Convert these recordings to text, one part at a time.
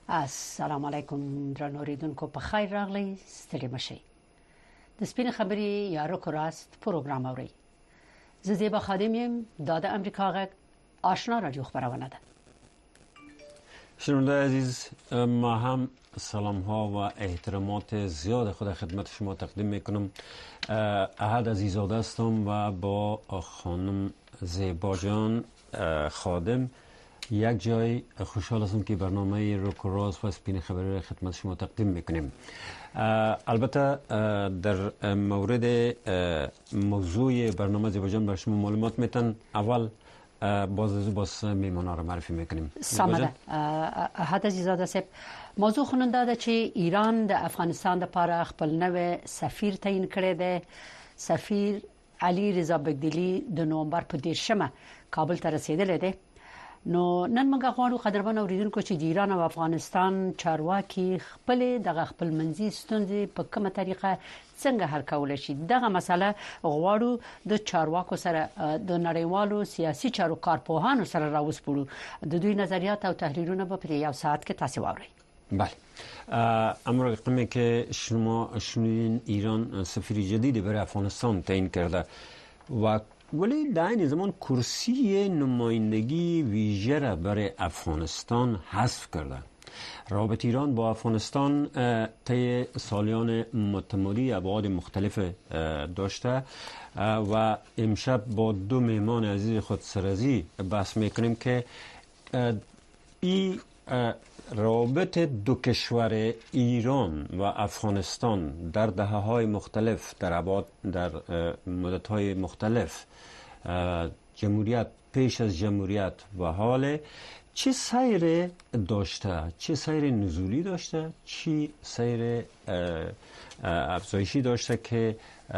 السلام علیکم درنو اوریدونکو په خیر راغلی ستړي مشئ د سپین خبري یا رکو راست پروګرام اوري زه زیبا خادم یم د امریکا غږ آشنا رادیو خبرونه ده. شنونده عزیز، ما هم سلام ها و احترامات زیاد خود خدمت شما تقدیم میکنم. احد عزیزاده هستم و با خانم زیبا جان خادم یک جای خوشحال هستم که برنامه روک و راز و سپین خبری را خدمت شما تقدیم میکنیم. البته در مورد موضوع برنامه زیبا جان بر شما معلومات میتن. اول باز میمانا را معرفی میکنیم. سامده احد عزیزاده صاحب، موضوع خوننده ده چې ایران د افغانستان لپاره خپل نوې سفیر تعیین کړی دی. سفیر علي رضا بگدلی د نومبر په 10 کابل ته رسیدلی دی. نو نن موږ غواړو قدرمن اوریدونکو چې د ایران او افغانستان چارواکي خپل منځي ستونزې په کومه طریقه څنګه حل کولای شي. دغه مسله غواړو د چارواکو سره د نړیوالو سیاسي چارو کارپوهانو سره راوسپړو. د دوی نظریات او تحلیلونه به په یو ساعت کې تاسو واورئ. بله، اما رقمی که شما شنیدین ایران سفیر جدیدی برای افغانستان تعیین کرده و ولی در این زمان کرسی نمایندگی ویژه را برای افغانستان حذف کرده. رابطه ایران با افغانستان طی سالیان متمادی ابعاد مختلف داشته و امشب با دو مهمان عزیز خود سرازی بحث میکنیم که این رابط دو کشور ایران و افغانستان در دهه‌های مختلف در مدت‌های مختلف، جمهوریت، پیش از جمهوریت و حال چه سیر داشته، چه سیر نزولی داشته، چه سیر افزایشی داشته که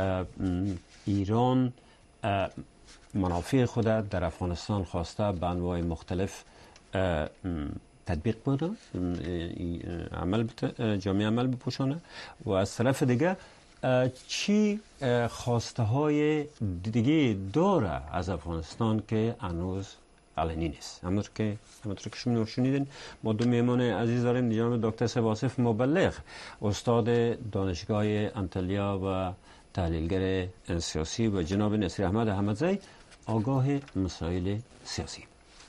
ایران منافع خود در افغانستان خواسته به انواع مختلف تطبیق بکنه، جامعه عمل بپوشانه و از طرف دیگه چی خواسته های دیگه داره از افغانستان که هنوز علنی نیست. همونطور که شما شنیدین، ما دو مهمان عزیز داریم. جناب دکتر سواصف مبلغ، استاد دانشگاه انطالیا و تحلیلگر سیاسی، و جناب نصیر احمد احمدزی، آگاه مسائل سیاسی.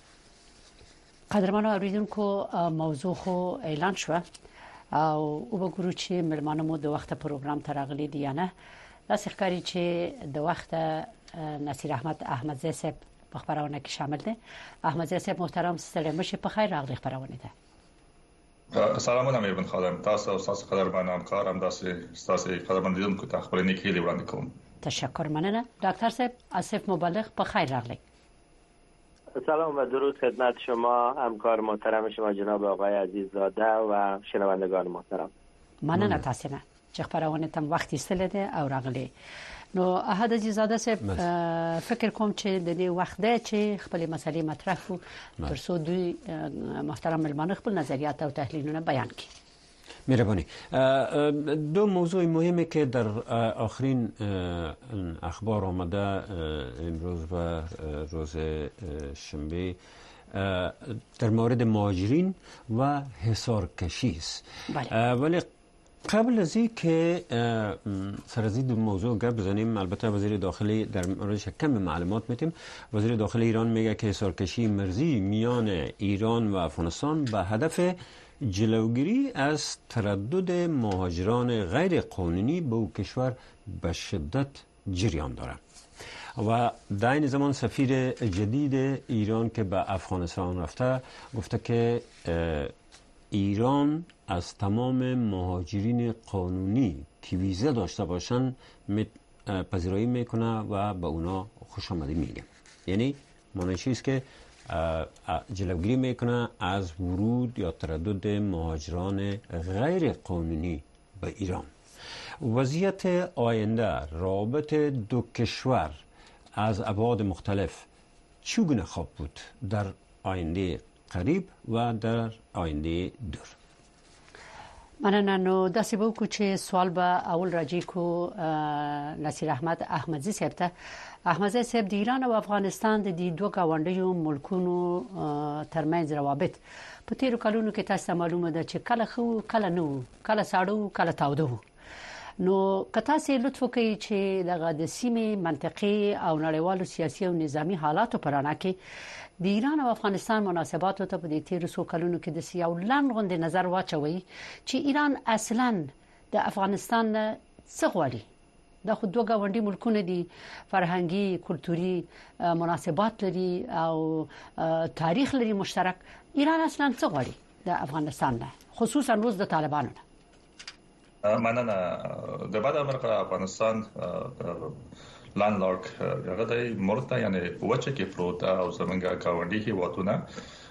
قدرمن اوریدونکو، موضوع خو اعلان شو او وګورو چې ملمانمو د وخت پروګرام ته راغلي دي یا نه. داسې ښکاري چې د وخت نصیر احمد احمدزی صاحب په خبرونه کې شامل دي. احمدزی صاحب محترم، ستړي مشه، په خیر راغلي خبرونه ده. سلامونه میبن خادم، تاسو قدرمن همکارم، تاسو قدرمن دیدونکو ته خبرونه کې وړاندې کوم. تشکر، مننه. ډاکټر صاحب آصف مبلغ، په خیر راغلي. سلام و درود خدمت شما، همکار محترم شما جناب آقای عزیززاده و شنوندگان محترم. مننه تاسو نه چې خبرونه تم وخت استلده او راغلي. نو احد عزیززاده صاحب، فکر کوم چې د دې وخت دی چې خپل مسلې مطرح کړو ترڅو دوی محترم ملمانه خپل نظریات او تحلیلونه بیان کړي. مهربانی. دو موضوع مهمی که در آخرین اخبار آمده امروز و روز شنبه در مورد مهاجرین و حصارکشی است. ولی قبل از این که سر از این موضوع گپ بزنیم، البته وزیر داخلی در موردش کم معلومات میتیم. وزیر داخلی ایران میگه که حصارکشی مرزی میان ایران و افغانستان به هدف جلوگیری از تردد مهاجران غیر قانونی به او کشور به شدت جریان دارد. و در این زمان سفیر جدید ایران که به افغانستان رفته گفته که ایران از تمام مهاجرین قانونی که ویزا داشته باشن پذیرایی میکنه و به اونا خوش آمدید میگه. یعنی معنی چیست که جلوگیری میکنه از ورود یا تردد مهاجران غیر قانونی به ایران. وضعیت آینده رابط دو کشور از ابعاد مختلف چگونه خواهد بود در آینده قریب و در آینده دور؟ مننه. نو داسې به وکړو چې سوال به اول راځي کو نصیر احمد احمدزي صاحب ته. احمدزي صاحب د ایران او افغانستان د دوه گاونډیو ملکونو ترمنځ روابط په تیرو کلونو کې تاسو معلومه ده چې کله خو کله نو کله ساړو کله تاوده وو. نو کته سي لطف کوي چې دغه د سیمې منطقي او نړیوالو سیاسي او نظامی حالاتو پرانه کې د ایران او افغانستان مناسباتو ته په دې تیرو څو کلونو کې د سیاو لاندې نظر واچوي چې ایران اصلاً د افغانستان څه غواړي. دا خو دوه گاونډي ملکونه دي، فرهنګي کلتوري مناسبات لري او تاریخ لري مشترک. ایران اصلاً څه غواړي د افغانستان نه، خصوصا روز د طالبانو نه؟ مننه. د بعد امریکا افغانستان لاندلارک هغه د مرته یعنی وچه کې پروت او زمونږه گاونډي هیوادونه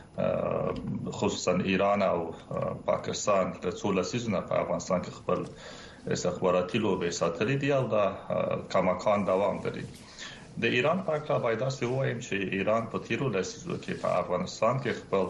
خصوصا ایران او پاکستان د څو لسیزونه په افغانستان کې خپل استخباراتي لوبې ساتلې دي او دا کماکان دوام لري. د ایران په اړه باید تاسو وایم چې ایران په تیرو لسیزو کې په افغانستان کې خپل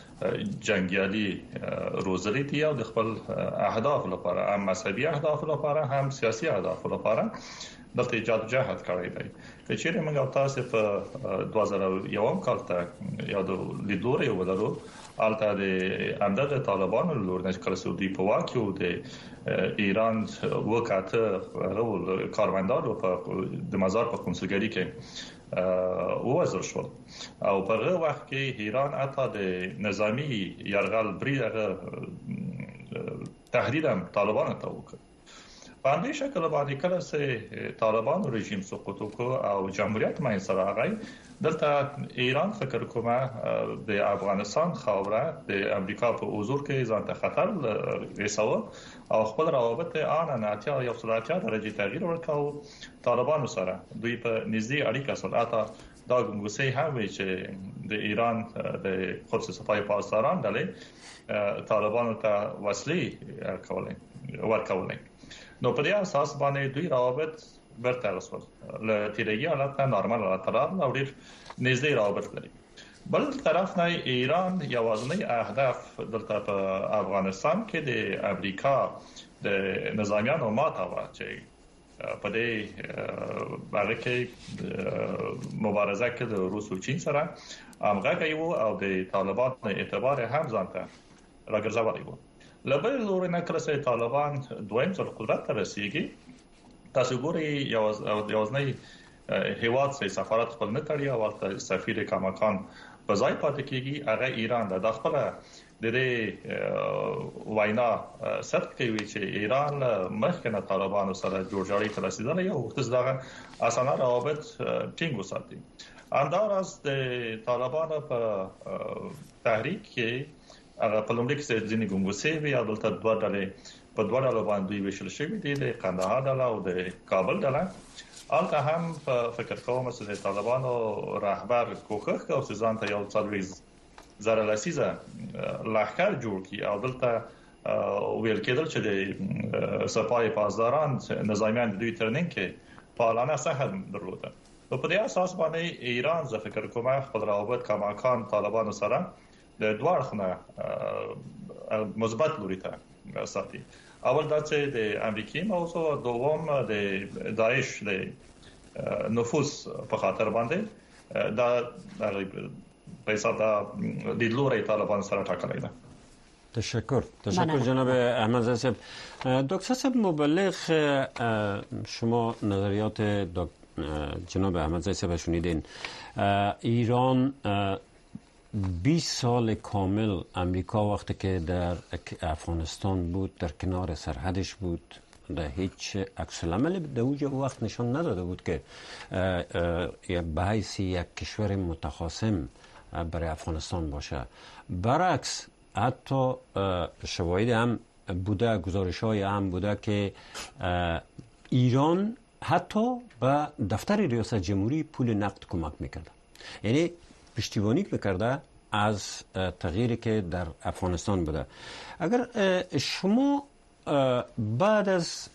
جنگیالي روزلي دي او د خپل اهداف لپاره، هم مذهبي اهداف لپاره هم سیاسي اهداف لپاره دلته ایجاد جهاد کړی دی. چې موږ تاسو په 2001 کال ته یو د لیدلوري ولرو البته د امداد طالبانو لور نه کله سعودي په واکو د ایران وکاته غو کارمندانو په د مزار په کنسولګری کې وزر شو او په هغه وخت کې ایران اته د نظامی يرغل بریغه تهدید طالبانو ته وکړ. په دې شکل باندې کله چې طالبانو رژیم سقوط وکړ او جمهوریت ماین سره راغی، دلته ایران فکر کومه د افغانستان خاوره د امریکا په حضور کې ځان ته خطر رساو او خپل روابط آن نه اتیا یو سرعتیا درجه تغییر ورکاو طالبانو سره. دوی په نږدې اړیکه سره دا ګنګوسې هم وی چې د ایران د قدس صفای پاسداران ډلې طالبانو ته وسلې ورکولې. نو په دې اساس باندې دوی روابط برته رسول له تیرګي حالت نه نارمل حالت او ډیر نږدې روابط لري. بل طرف نه ایران یوازنی اهداف دلته په افغانستان کې د امریکا د نظامیانو ماتاوه چې په دې باندې کې مبارزه کې د روس او چین سره همغږي وو او د طالبان اعتبار هم ځانته راګرځولي وو. لبل لور نه کړه چې طالبان دویم ځل قدرت ته رسیږي. تاسو ګورئ یوازنی هیواد چې سفارت خپل نه تړي او ورته سفیر کماکان په ځای پاتې کیږي هغه ایران د خپل د وینا ثبت کوي چې ایران مخکنه طالبانو سره جوړجاړي ته رسیدل یو وخت دغه اسانه روابط ټینګ وساتي. انداراز د طالبانو په تحریک کې هغه په لومړي کې ځینې ګنګوسې وی او دلته دوه ډلې په دوه ډلو باندې ویشل شوې دي، د قندهار ډله او د کابل ډله. البته هم فکر کوم چې د طالبانو رهبر کوښښ کوي چې ځان ته یو څلويز زره لسیزه لښکر جوړ کړي او دلته ویل کېدل چې د سپای پاسداران نظامیان دوی ترننګ کې پالانه سهم درلوده. په دې اساس باندې ایران زه فکر کوم خپل روابط کماکان طالبانو سره د دوه اړخونه مثبت لوري ته ساتي. اول دا چې د امریکای موضوع، دوم د داعش د نفوذ په خاطر باندې دا په حساب د لوري طالبان سره ټاکلې ده. تشکر جناب احمد صاحب. دکتر صاحب مبلغ شما نظریات جناب احمد صاحب شنیدین. ایران 20 سال کامل امریکا وقتی که در افغانستان بود در کنار سرحدش بود، در هیچ عکس العمل در اونجا وقت نشان نداده بود که به حیث یک کشور متخاصم برای افغانستان باشه. برعکس حتی شواهد هم بوده، گزارش‌های هم بوده که ایران حتی به دفتر ریاست جمهوری پول نقد کمک میکرده، یعنی پشتیبانی میکرده از تغییری که در افغانستان بوده. اگر شما بعد از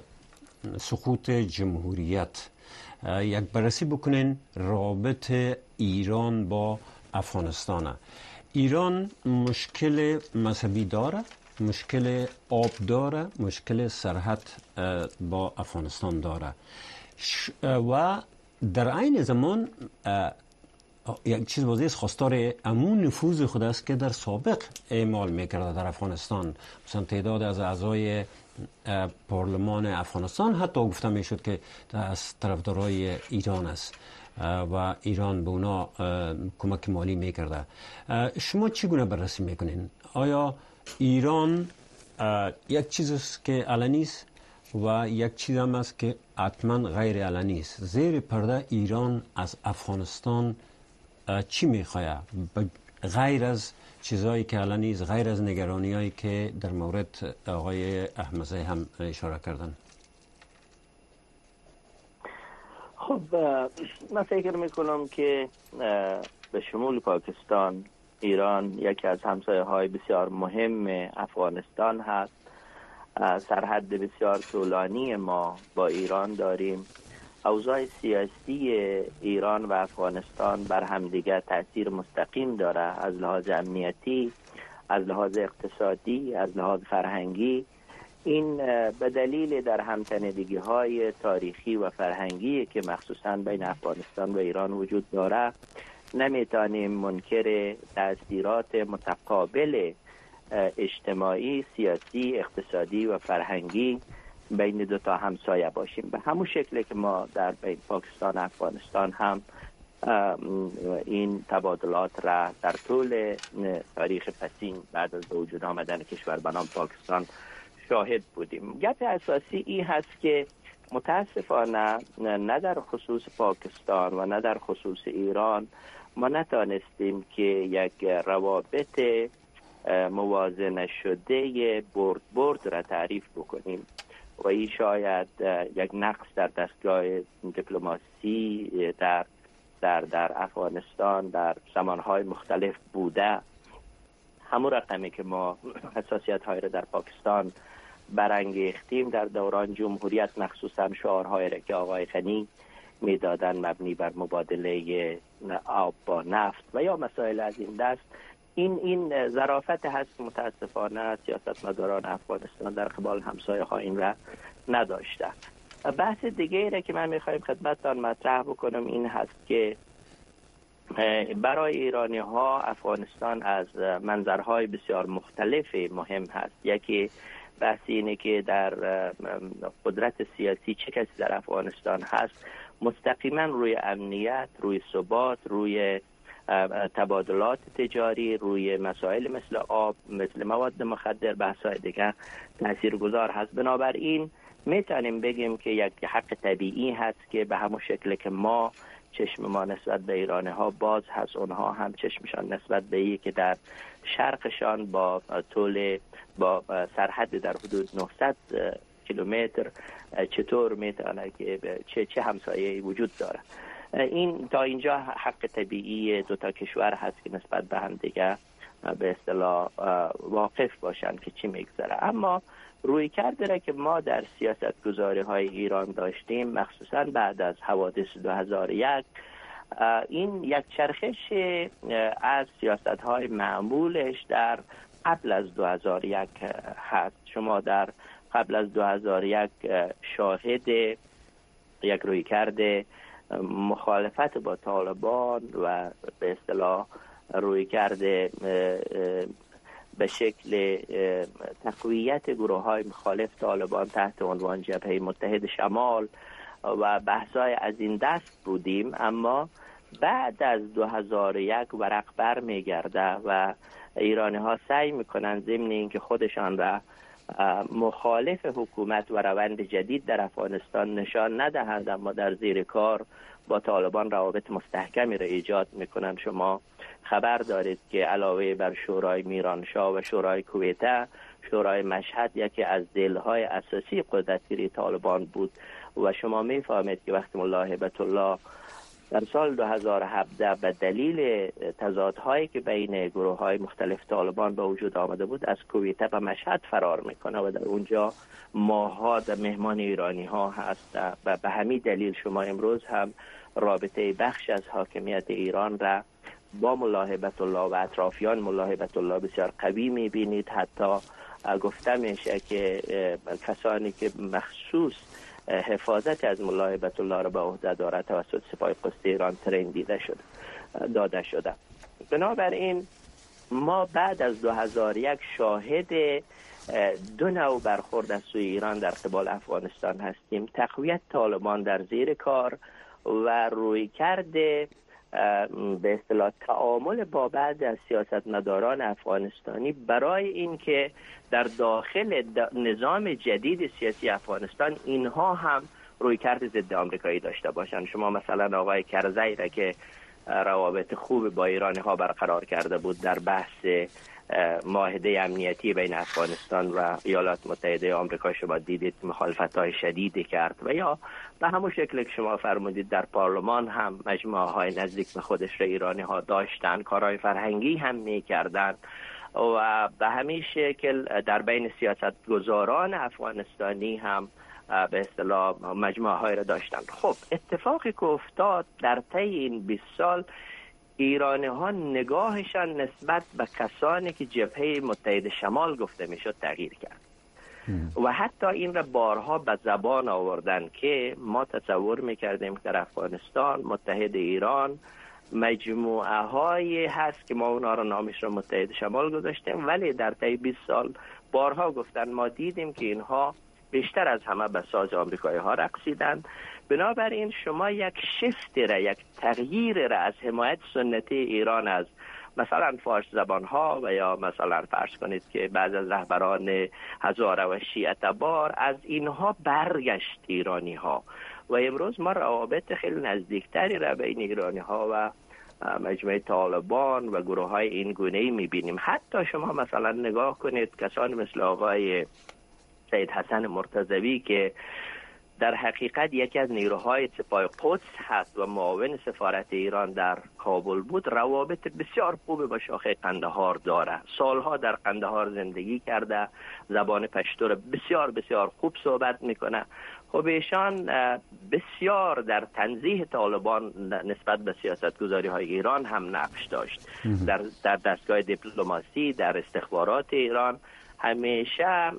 سقوط جمهوریت یک بررسی بکنین رابط ایران با افغانستان، ایران مشکل مذهبی داره مشکل آب داره، مشکل سرحد با افغانستان داره و در عین زمان یک چیز واضح خواستار امون نفوذ خود است که در سابق اعمال میکرده در افغانستان. مثلا تعداد از اعضای پارلمان افغانستان حتی گفته میشد که از طرفدارای ایران است و ایران به اونا کمک مالی میکرده. شما چگونه بررسی میکنین؟ آیا ایران یک چیز است که علنی است و یک چیز هم است که حتما غیر علنی است؟ زیر پرده ایران از افغانستان چی میخواه غیر از چیزایی که علنی است، غیر از نگرانیایی که در مورد آقای احمدزی هم اشاره کردن؟ خب من فکر میکنم که به شمول پاکستان، ایران یکی از همسایه های بسیار مهم افغانستان هست. سرحد بسیار طولانی ما با ایران داریم. اوضاع سیاسی ایران و افغانستان بر همدیگر تأثیر مستقیم داره، از لحاظ امنیتی، از لحاظ اقتصادی، از لحاظ فرهنگی. این به دلیل در همتنیدگی های تاریخی و فرهنگی که مخصوصاً بین افغانستان و ایران وجود داره نمیتونیم منکر تأثیرات متقابل اجتماعی، سیاسی، اقتصادی و فرهنگی بین دو تا همسایه باشیم. به همون شکل که ما در بین پاکستان و افغانستان هم این تبادلات را در طول تاریخ پسین بعد از وجود آمدن کشور به نام پاکستان شاهد بودیم. گپ اساسی این هست که متاسفانه نه در خصوص پاکستان و نه در خصوص ایران ما نتانستیم که یک روابط موازنه شده برد را تعریف بکنیم و این شاید یک نقص در دستگاه دیپلماسی در افغانستان در زمانهای مختلف بوده. همون رقمی که ما حساسیت های را در پاکستان برانگیختیم در دوران جمهوریت، مخصوصا شعارهای را که آقای غنی میدادن مبنی بر مبادله آب با نفت و یا مسائل از این دست، این ظرافت هست که متاسفانه سیاستمداران افغانستان در قبال همسایه ها این را نداشته. بحث دیگه را که من میخوایم خدمتتان مطرح بکنم این هست که برای ایرانی ها افغانستان از منظرهای بسیار مختلف مهم هست. یکی بحث اینه که در قدرت سیاسی چه کسی در افغانستان هست مستقیما روی امنیت، روی ثبات، روی تبادلات تجاری، روی مسائل مثل آب، مثل مواد مخدر، بحث‌های دیگه تاثیرگذار هست. بنابراین میتونیم بگیم که یک حق طبیعی هست که به همون شکل که ما چشم ما نسبت به ایرانی ها باز هست، اونها هم چشمشان نسبت به این که در شرقشان با سرحد در حدود 900 کیلومتر چطور میتونه که چه همسایه‌ای وجود داره. این تا اینجا حق طبیعی دو تا کشور هست که نسبت به هم دیگه به اصطلاح واقف باشن که چی میگذره. اما روی کرده که ما در سیاست گذاری های ایران داشتیم، مخصوصا بعد از حوادث 2001، این یک چرخش از سیاست های معمولش در قبل از 2001 هست. شما در قبل از 2001 شاهد یک روی کرده مخالفت با طالبان و به اصطلاح روی کرده به شکل تقویت گروه های مخالف طالبان تحت عنوان جبهه متحد شمال و بحثای از این دست بودیم. اما بعد از 2001 ورق بر میگرده و ایرانی ها سعی میکنن ضمن اینکه خودشان را مخالف حکومت و روند جدید در افغانستان نشان ندهند، اما در زیر کار با طالبان روابط مستحکمی را ایجاد میکنن. شما خبر دارید که علاوه بر شورای میرانشاه و شورای کویته، شورای مشهد یکی از دلهای اساسی قدرتگیری طالبان بود و شما میفهمید که وقتی ملا هیبت الله در سال 2017 به دلیل تضادهایی که بین گروه‌های مختلف طالبان به وجود آمده بود از کویته به مشهد فرار میکنه و در اونجا ماه‌ها مهمان ایرانی ها هست و به همین دلیل شما امروز هم رابطه بخش از حاکمیت ایران را با ملا هیبت الله و اطرافیان ملا هیبت الله بسیار قوی میبینید. حتی گفته میشه که کسانی که مخصوص حفاظت از ملا هیبت الله را به عهده دارد توسط سپاه قدس ایران ترین داده شده. بنابراین ما بعد از 2001 شاهد دو نوع برخورد از سوی ایران در قبال افغانستان هستیم: تقویت طالبان در زیر کار و رویکرد به اصطلاح تعامل با بعض از سیاستمداران افغانستانی برای اینکه در داخل نظام جدید سیاسی افغانستان اینها هم رویکرد ضد آمریکایی داشته باشند. شما مثلا آقای کرزی را که روابط خوب با ایرانی ها برقرار کرده بود در بحث معاهده امنیتی بین افغانستان و ایالات متحده آمریکا، شما دیدید مخالفت‌های شدیدی کرد، و یا به همون شکل که شما فرمودید در پارلمان هم مجموعه های نزدیک به خودش را ایرانی ها داشتن، کارهای فرهنگی هم می‌کردند و به همین شکل در بین سیاستگزاران افغانستانی هم به اصطلاح مجموعه های را داشتند. خب اتفاقی که افتاد در طی این 20 سال، ایرانی ها نگاهشان نسبت به کسانی که جبهه متحد شمال گفته میشد تغییر کرد و حتی این را بارها به زبان آوردن که ما تصور میکردیم که در افغانستان متحد ایران مجموعه های هست که ما اونا را نامش را متحد شمال گذاشتیم، ولی در طی 20 سال بارها گفتن ما دیدیم که اینها بیشتر از همه به ساز آمریکایی ها رقصیدند. بنابراین شما یک شفت را، یک تغییر را از حمایت سنتی ایران از مثلا فارس زبان ها و یا مثلا فرض کنید که بعض از رهبران هزاره و شیعه تبار از اینها برگشت ایرانی ها و امروز ما روابط خیلی نزدیکتری را بین ایرانی ها و مجموعه طالبان و گروه های این گونه‌ای می‌بینیم. حتی شما مثلا نگاه کنید کسانی مثل آقای سید حسن مرتضوی که در حقیقت یکی از نیروهای سپاه قدس هست و معاون سفارت ایران در کابل بود، روابط بسیار خوب با شاخه قندهار داره، سالها در قندهار زندگی کرده، زبان پشتو را بسیار بسیار خوب صحبت میکنه. خب ایشان بسیار در تنزیه طالبان نسبت به سیاستگذاری های ایران هم نقش داشت. در دستگاه دیپلماسی، در استخبارات ایران همیشه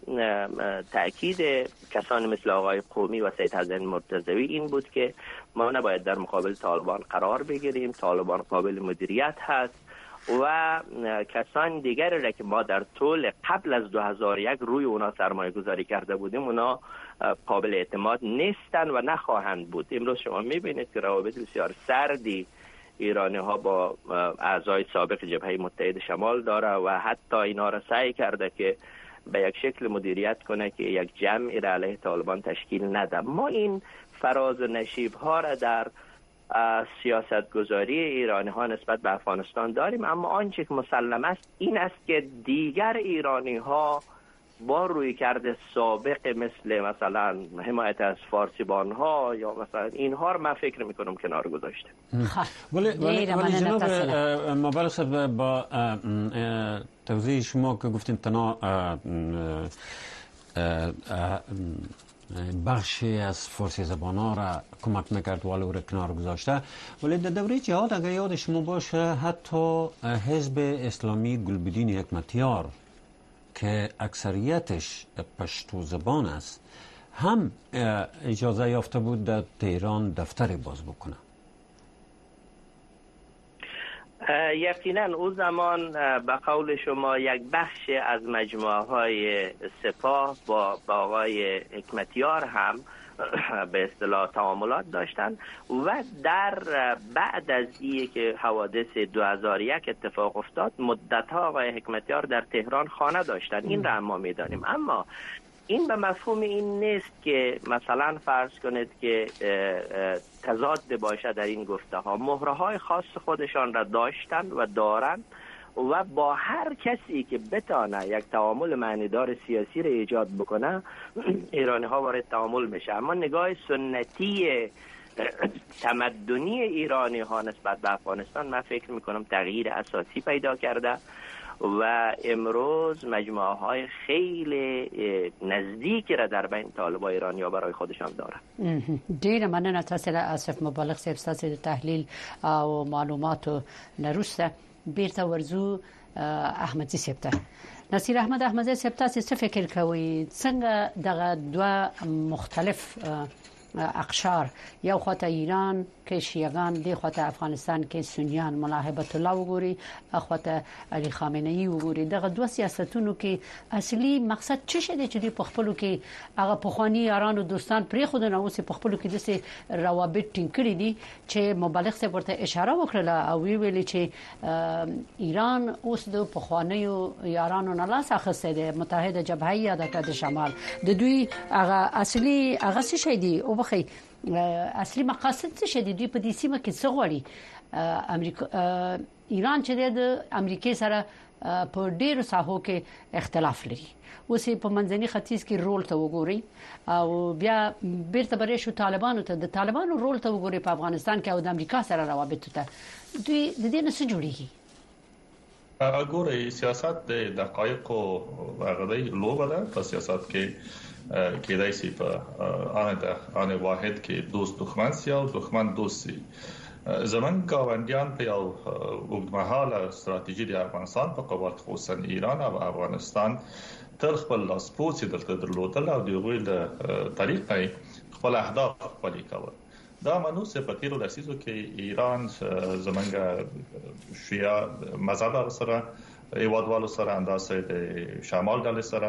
تأکید کسانی مثل آقای قومی و سید حسن مرتضوی این بود که ما نباید در مقابل طالبان قرار بگیریم، طالبان قابل مدیریت هست و کسان دیگری را که ما در طول قبل از 2001 روی اونا سرمایه گذاری کرده بودیم اونا قابل اعتماد نیستن و نخواهند بود. امروز شما میبینید که روابط بسیار سردی ایرانی ها با اعضای سابق جبهه متحد شمال داره و حتی اینا را سعی کرده که به یک شکل مدیریت کنه که یک جمعی را علیه طالبان تشکیل نده. ما این فراز و نشیب ها را در سیاست گذاری ایرانی ها نسبت به افغانستان داریم، اما آنچه که مسلم است این است که دیگر ایرانی ها با روی کرده سابق مثلا حمایت از فارسیبان ها یا مثلا اینها رو من فکر میکنم کنار گذاشته. ولی جناب مبارک صاحب، با توضیح شما که گفتین تنها بخشی از فارسی زبان ها را کمک میکرد ولی او را کنار گذاشته، ولی در دوره جهاد اگر یاد شما باشه حتی حزب اسلامی گلبدین حکمتیار که اکثریتش پشتو زبان است هم اجازه یافته بود در تهران دفتری باز بکنه. یقینا او زمان به قول شما یک بخش از مجموعه های سپاه با آقای حکمتیار هم به اصطلاح تعاملات داشتن و در بعد از این که حوادث 2001 اتفاق افتاد مدت‌ها آقای حکمتیار در تهران خانه داشتن. این را ما می‌دانیم، اما این به مفهوم این نیست که مثلا فرض کنید که تضاد باشه در این گفته ها. مهره‌های خاص خودشان را داشتن و دارن و با هر کسی که بتانه یک تعامل معنیدار سیاسی را ایجاد بکنه ایرانی ها وارد تعامل میشه. اما نگاه سنتی تمدنی ایرانی ها نسبت به افغانستان من فکر میکنم تغییر اساسی پیدا کرده و امروز مجموعه های خیلی نزدیکی را در بین طالبان ایرانی ها برای خودشان دارن. ډیره مننه تاسو له اسف مبالغ صاحب تاسو د تحلیل او معلوماتو نرسته بیرته ورزو احمدزي صاحب ته. نصیر احمد احمدزی صاحب تاسو څه فکر کوئ څنګه دغه دوه مختلف اقشار یو خواته ایران کې شیعاګان دی خواته افغانستان کې سنیان ملا هیبت الله وګوري خواته علي خامنه‌ای وګوري دغه دوه سیاستونو کې اصلي مقصد څه شي چې په خپلو کې هغه پخوانی یاران او دوستان پرې خود نه اوس په خپلو کې د روابط ټینګ کړي دي چې مبالغ څه ورته اشاره وکړه او ویل چې ایران اوس د پخوانی یارانو نه لاس اخیسته ده متحده جبهه یادته د شمال د دوی هغه اصلي هغه څه شي دي او بخي اصلي مقاصد څه شي دي په دې سیمه کې څه غواړي امریکا ایران چې د امریکای سره په ډیرو ساحو کې اختلاف لري اوس په منځني ختیځ کې رول ته وګوري او بیا بیرته برې شو طالبانو ته د طالبانو رول ته وګوري په افغانستان کې او د امریکا سره روابط ته دوی د دې نه څه جوړیږي اګوري سیاست د دقایق او غړي لوبه ده په سیاست کې کېدای شي په ان واحد کې دوست دښمن سي او دښمن دوست سي زمون گاونډیان په یو اوږدمهاله ستراتیژي د افغانستان په قوت خصوصا ایران او افغانستان تر خپل لاسپوڅي دلته درلودل او دغه له طریقې خپل اهداف خپل کول دا منوسه په تیرو لسیزو کې ایران زمونږ شیعه مذهب سره ایوادوالو سره اندازه د شمال ډلې سره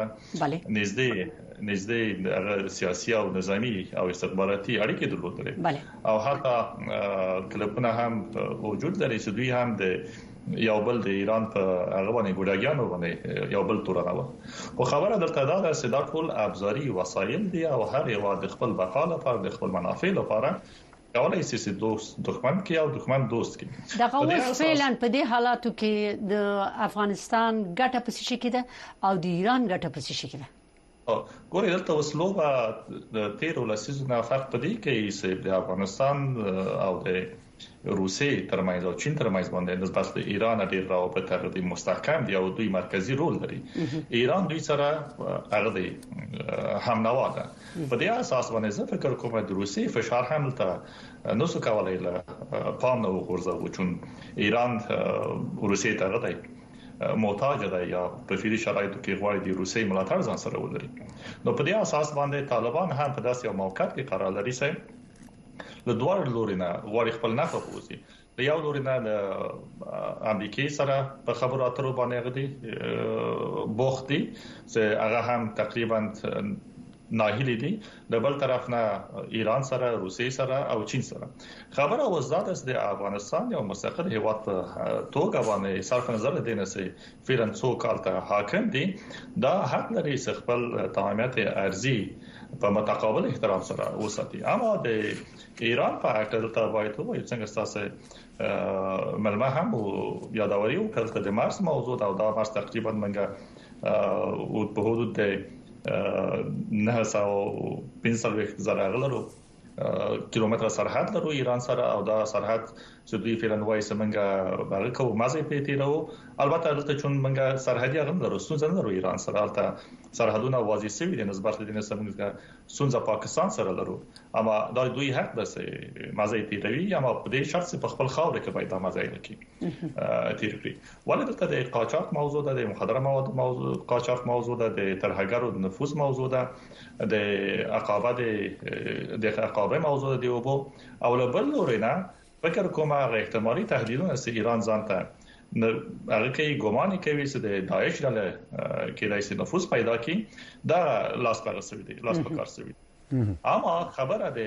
نږدې سیاسي او نظامی او استخباراتي اړیکې درلودلې او حتی کلبونه هم وجود لري چې دوی هم د یو بل د ایران په هغه باندې ګډاګیانو باندې یو بل تورناوه خو خبره دلته دا ده چې دا ټول ابزاري وسایل دي او هر یو د خپل بقا لپاره د خپل منافع لپاره اولای سي دوست دښمن کې او دښمن دوست کې دا اوس فعلا په دې حالاتو کې د افغانستان ګټه پسې شي کېده او د ایران ګټه پسې شي کېده ګورې دلته وسلوبه د تیر ولسیزو نه فرق پدې کې چې د افغانستان او د روسي ترمنځ او چین ترمنځ باندې نسبت د ایران ډیر روابط غوډي مستحکم دي او دوی مرکزی رول لري ایران دوی سره هغه دی هم نوا ده په دې اساس باندې زه فکر کوم د روسي فشار هم ته نو څه کولای له پام نه وغورځو چې ایران روسي ته غوډي محتاج ده یا په فعلی شرایطو کې غواړي د روسي ملاتړ ځان سره ولري نو په دې اساس باندې طالبان هم په داسې یو موقعیت کې قرار لري چې له دوه لورینه غواړي خپل نفع ووزي له یو لورینه د امریکای سره په خبرو اترو باندې غدي بوختي چې هغه هم تقریبا ناهیلي دي د بل طرف نه ایران سره روسي سره او چین سره خبره وزداد است د افغانستان یو مستقل هیواد په توګه باندې صرف نظر دینه سي فعلا څو کال ته حاکم دي دا حق لري چې خپل تمامیت ارزي په متقابل احترام سره وساتي اما د ایران په اړه د تابعیت او څنګه تاسو ملما هم یادوري او کله د مارس موضوع او دا مارس تقریبا منګه او په حدود د 950 زره غلرو کیلومتر سرحد لرو ایران سره او دا سرحد چې دوی فعلا وایي سمنګه هغه کو مازه پیتی راو البته دلته چون منګه سرحدي غم لرو سونځ لرو ایران سره البته سرحدونه واضح سوي دي نسبت د سمنګه سونځ پاکستان سره لرو اما دا دوی حق ده چې مازه پیتی اما په دې شرط په خپل خاور کې باید مازه لکې تیری ولې دلته د قاچاق موضوع ده د مخدره مواد موضوع قاچاق موضوع ده د ترهګرو نفوذ موضوع ده د عقابه موضوع دی او بل لورینه فکر کوم هغه احتمالي تهدیدونه چې ایران ځانته هغه کې ګومان کوي چې د داعش له کې دایسي نفوذ پیدا کړي دا لاس پر کار شوی اما خبره ده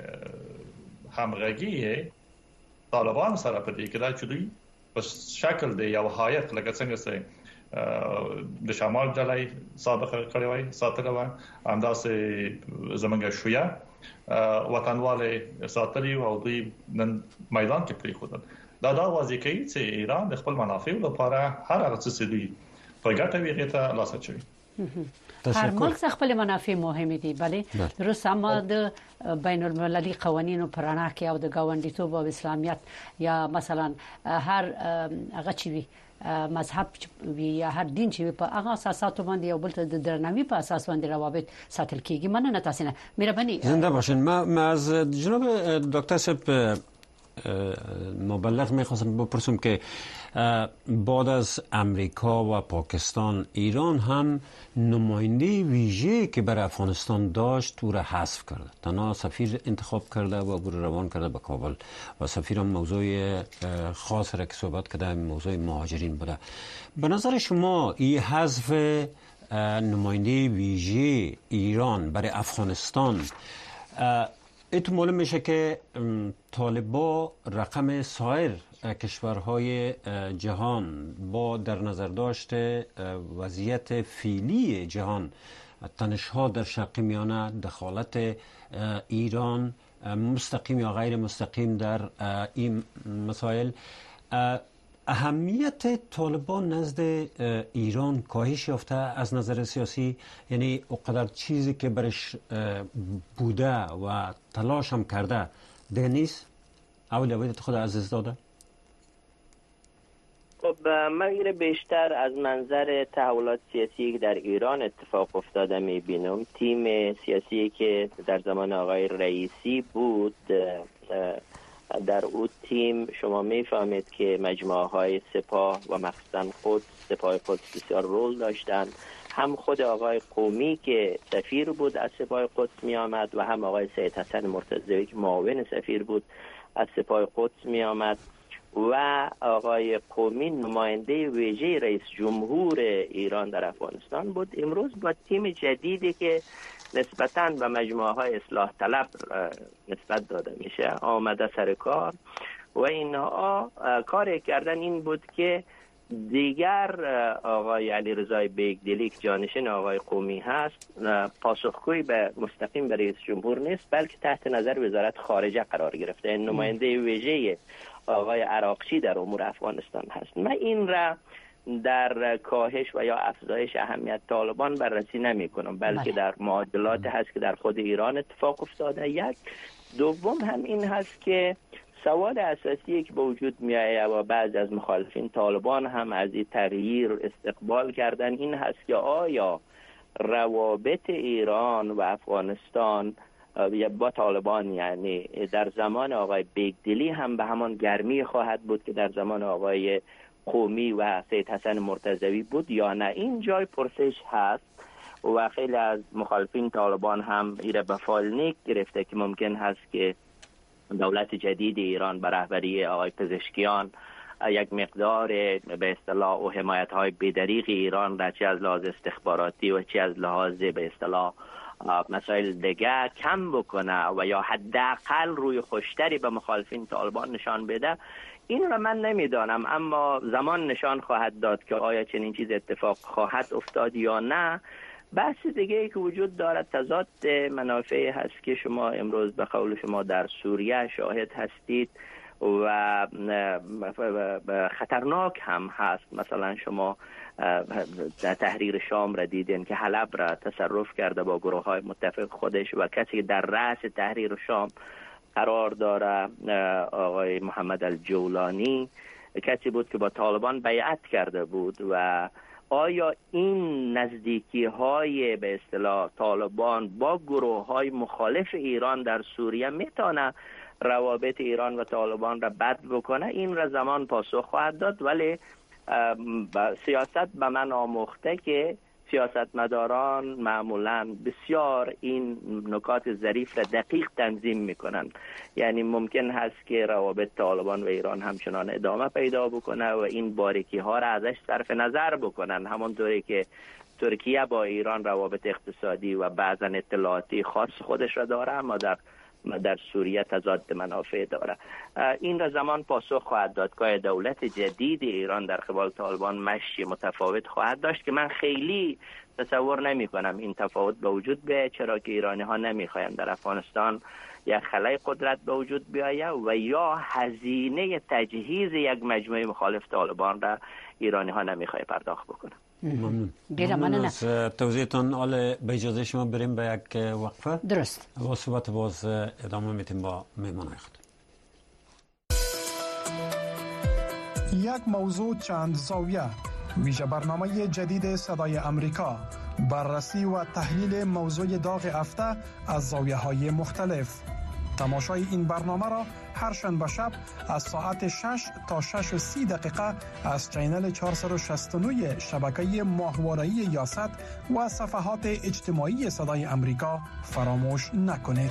همغږي طالبان سره په دې کې دا چې دوی په شکل د یو حایت لکه څنګه چې د شمال ډلې سابقه کړې وای ساتره و انداسه زمونږ شویا وطنواله ساتري او دوی نن میدان کې پری خودل دا واضح کوي چې ایران د خپل منافع لپاره هر هغه څه دوی په ګټه ویغه لاس اچوي هر ملک خپل منافع مهمه دي بلې درست اما د بین المللي قوانینو پرانا کې او د گاونډیتوب او اسلامیت یا مثلا هر هغه چی مذهب یا هر دین چې په هغه اساساتو باندې یو بل ته د درناوي په اساس باندې روابط ساتل کیږي مننه تاسو نه مهرباني زنده باشین ما از جناب دکتر صاحب مبلغ میخواستم بپرسم که بعد از امریکا و پاکستان ایران هم نماینده ویژه که برای افغانستان داشت او را حذف کرده، تنها سفیر انتخاب کرده و او را روان کرده به کابل و سفیر هم موضوع خاص را که صحبت کرده موضوع مهاجرین بوده. به نظر شما این حذف نماینده ویژه ایران برای افغانستان ایتو معلوم میشه که طالبا رقم سایر کشورهای جهان با در نظر داشته وضعیت فعلی جهان، تنش‌ها در شرق میانه، دخالت ایران مستقیم یا غیر مستقیم در این مسائل، اهمیت طالبان نزد ایران کاهش یافته از نظر سیاسی؟ یعنی اونقدر چیزی که برش بوده و تلاش هم کرده دیگه نیست؟ اولویت خود از داده؟ خب من بیشتر از منظر تحولات سیاسی که در ایران اتفاق افتاده میبینم. تیم سیاسی که در زمان آقای رئیسی بود، در اون تیم شما میفهمید که مجموعه های سپاه و مخصوصا سپاه قدس بسیار رول داشتند. هم خود آقای قومی که سفیر بود از سپاه قدس می آمد و هم آقای سید حسن مرتضوی که معاون سفیر بود از سپاه قدس می آمد و آقای قومی نماینده ویژه رئیس جمهور ایران در افغانستان بود. امروز با تیم جدیدی که نسبتاً به مجموعه های اصلاح طلب نسبت داده میشه آمده سر کار و اینها کار کردن این بود که دیگر آقای علیرضا بیگدلی که جانشین آقای قومی هست پاسخگوی به مستقیم به رئیس جمهور نیست، بلکه تحت نظر وزارت خارجه قرار گرفته. این نماینده ویژه آقای عراقچی در امور افغانستان هست. من این را در کاهش و یا افزایش اهمیت طالبان بررسی نمی کنم، بلکه در معادلات هست که در خود ایران اتفاق افتاده. یک دوم هم این هست که سوال اساسی که به وجود می آید و بعضی از مخالفین طالبان هم از این تغییر استقبال کردن این هست که آیا روابط ایران و افغانستان با طالبان یعنی در زمان آقای بیگدلی هم به همان گرمی خواهد بود که در زمان آقای قومی و سید حسن مرتضوی بود یا نه؟ این جای پرسش هست و خیلی از مخالفین طالبان هم ایره به فال نیک گرفته که ممکن هست که دولت جدید ایران به رهبری آقای پزشکیان یک مقدار به اصطلاح و حمایت های بی‌دریغ ایران را چه از لحاظ استخباراتی و چه از لحاظ به اصطلاح مسائل دیگه کم بکنه و یا حداقل روی خوشتری به مخالفین طالبان نشان بده. این را من نمیدانم، اما زمان نشان خواهد داد که آیا چنین چیز اتفاق خواهد افتاد یا نه. بحث دیگه ای که وجود دارد تضاد منافع هست که شما امروز به قول شما در سوریه شاهد هستید و خطرناک هم هست. مثلا شما در تحریر شام را دیدین که حلب را تصرف کرده با گروه های متفق خودش و کسی در رأس تحریر شام قرار داره آقای محمد الجولانی کسی بود که با طالبان بیعت کرده بود. و آیا این نزدیکی های به اصطلاح طالبان با گروه های مخالف ایران در سوریه میتونه روابط ایران و طالبان را بد بکنه؟ این را زمان پاسخ خواهد داد، ولی سیاست به من آموخته که سیاستمداران معمولا بسیار این نکات ظریف را دقیق تنظیم میکنن. یعنی ممکن هست که روابط طالبان و ایران همچنان ادامه پیدا بکنه و این باریکی ها را ازش صرف نظر بکنن، همونطوری که ترکیه با ایران روابط اقتصادی و بعضا اطلاعاتی خاص خودش را داره، اما در سوریه تضاد منافع داره. این را زمان پاسخ خواهد داد که دولت جدید ایران در قبال طالبان مشی متفاوت خواهد داشت که من خیلی تصور نمی کنم این تفاوت به وجود بیاید، چرا که ایرانی ها نمی خواهند در افغانستان یک خلای قدرت به وجود بیاید و یا هزینه تجهیز یک مجموعه مخالف طالبان را ایرانی ها نمی خواهند پرداخت بکنند. ممنون از توضیحتان. حالا به اجازه شما بریم به یک وقفه. درست. و صحبت باز ادامه میتیم با مهمانای خود. یک موضوع چند زاویه، ویژه برنامه جدید صدای امریکا، بررسی و تحلیل موضوع داغ هفته از زاویه های مختلف. تماشای این برنامه را هر شنبه شب از ساعت 6 تا 6:30 دقیقه از چینل 469 شبکه ماهواره‌ای یاست و صفحات اجتماعی صدای امریکا فراموش نکنید.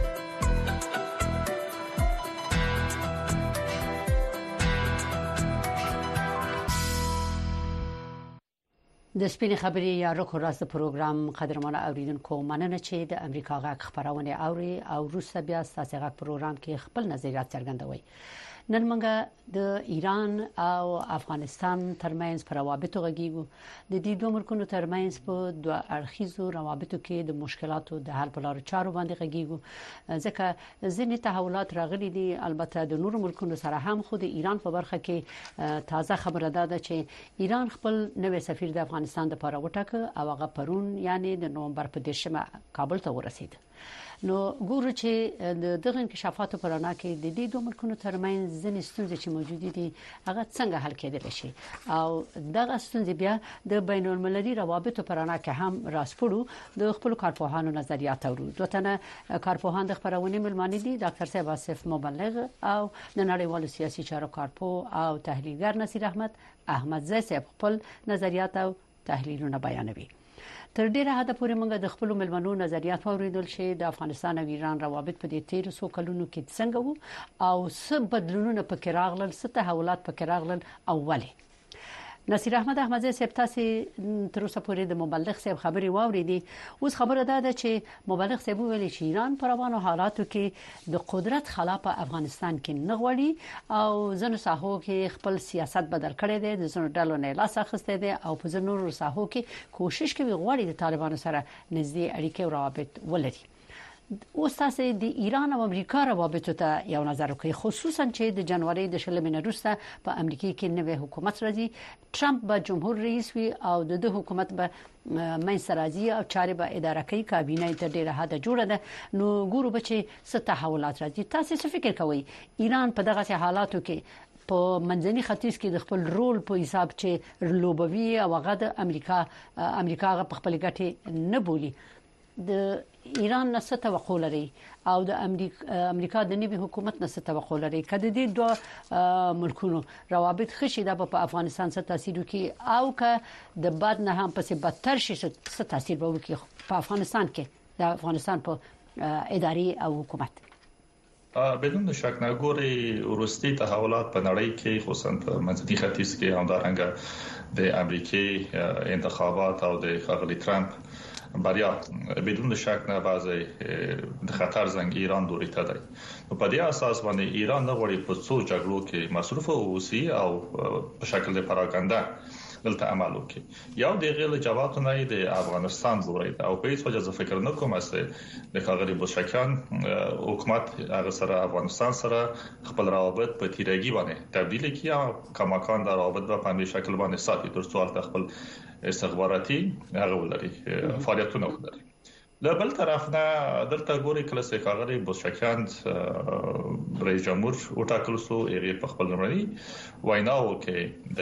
د سپین خبري یا رکو راز د پروګرام قدرمن اوریدونکو مننه چې د امریکا غږ خبرونه اوري او روسه بیا ستاسو غږ پروګرام کې خپل نظریات څرګندوي. نن موږ د ایران او افغانستان ترمنځ پر روابطو غږیږو. د دې دوه ملکونو ترمنځ په دوه اړخیزو روابطو کې د مشکلاتو د حل په لارو چارو باندې غږیږو. ځکه ځینې تحولات راغلي دي، البته د نورو ملکونو سره هم، خو د ایران په برخه کې تازه خبره ده چې ایران خپل نوې سفیر د افغانستان لپاره وټاکه او هغه پرون یعنی د نومبر په 10 کابل ته ورسید. نو ګورو چې دغه انکشافاتو پر اړه کې د دې دوه ملکونو ترمنځ ځینې ستونزې چې موجود دي هغه څنګه حل کېدلی شي او دغه ستونزې بیا د بین المللي روابطو پر اړه کې هم راسپړو د خپل کارپوهانو نظریات اورو. دوه تنه کارپوهان د خبرونه ملمانه دي، ډاکټر صاحب آصف مبلغ او د نړیوالو سیاسي چارو کارپوه او تحلیلګر نصیر احمدزی صاحب خپل نظریات او تحلیلونه بیانوي. تر ډیره حد پورې موږ د خپل ملمنو نظریات اوریدل شي د افغانستان او ایران روابط په دې 13 کلونو کې څنګه وو او څه بدلونونه پکې راغلل، څه تحولات پکې راغلل او ولې. نصیر احمدزی صاحب تاسو تر اوسه پورې د مبلغ صاحب خبري واوریدي. اوس خبره ده چې مبلغ صاحب ویلي چې ایران په روانو حالاتو کې د قدرت خلا په افغانستان کې نه غوړي او ځنو ساحو کې خپل سیاست بدل کړی دی، د ځنو ډلو نه لاس اخیسته دی او په ځنو ساحو کې کوشش کوي غوړي د طالبانو سره نږدې اړیکې او روابط ولري. اوس تاسو د ایران او امریکا روابطو ته یو نظر وکړئ، خصوصا چې د جنوري د 20 وروسته په امریکا کې نوې حکومت راځي. ټرمپ به جمهور رئیس وي او د حکومت به منځ راځي او چارې به اداره کوي. کابینه تر ډیره حد جوړه ده. نو ګورو به چې څه تحولات راځي. تاسو څه فکر کوئ ایران په دغه حالاتو کې په منځني ختیځ کې د خپل رول په حساب چې لوبوي او هغه د امریکا په خپل ګټه نه بولي، د ایران نه څه توقع لري او د امریکا د نوي حکومت نه څه توقع لري؟ کله دې دوه ملکونو روابط خشي د په افغانستان څه تاثیر وکي او که د بعد نه هم پسې بدتر شي څه تاثیر به وکي په افغانستان کې د افغانستان په اداري او حکومت؟ بدون شک نه ګوري وروستي تحولات په نړۍ کې خصوصا په منځني ختیځ کې همدارنګه د امریکای انتخابات او د ښاغلي ترامپ بریا بدون شک نه بعضی د خطر زنګ ایران دوریته دی. په دې اساس باندې ایران نه غواړي په څو جګړو کې مصروف اوسي او په شکل د پراګاندا دلته عمل وکړي. یو د غیر جواب نه د افغانستان دوری او په هیڅ وجه فکر نه کوم چې د ښاغلي بوشکیان حکومت هغه سره افغانستان سره خپل روابط په تیرګي باندې تبدیل کړي او کماکان د روابط په همي شکل باندې ساتي تر څو خپل استخباراتي هغه ولري فعالیتونه ولري. له بل طرف نه دلته ګوري کله چې ښاغلي بوشکیان رئیس جمهور وټاکل سو یې په خپل لمړی ویناو کې د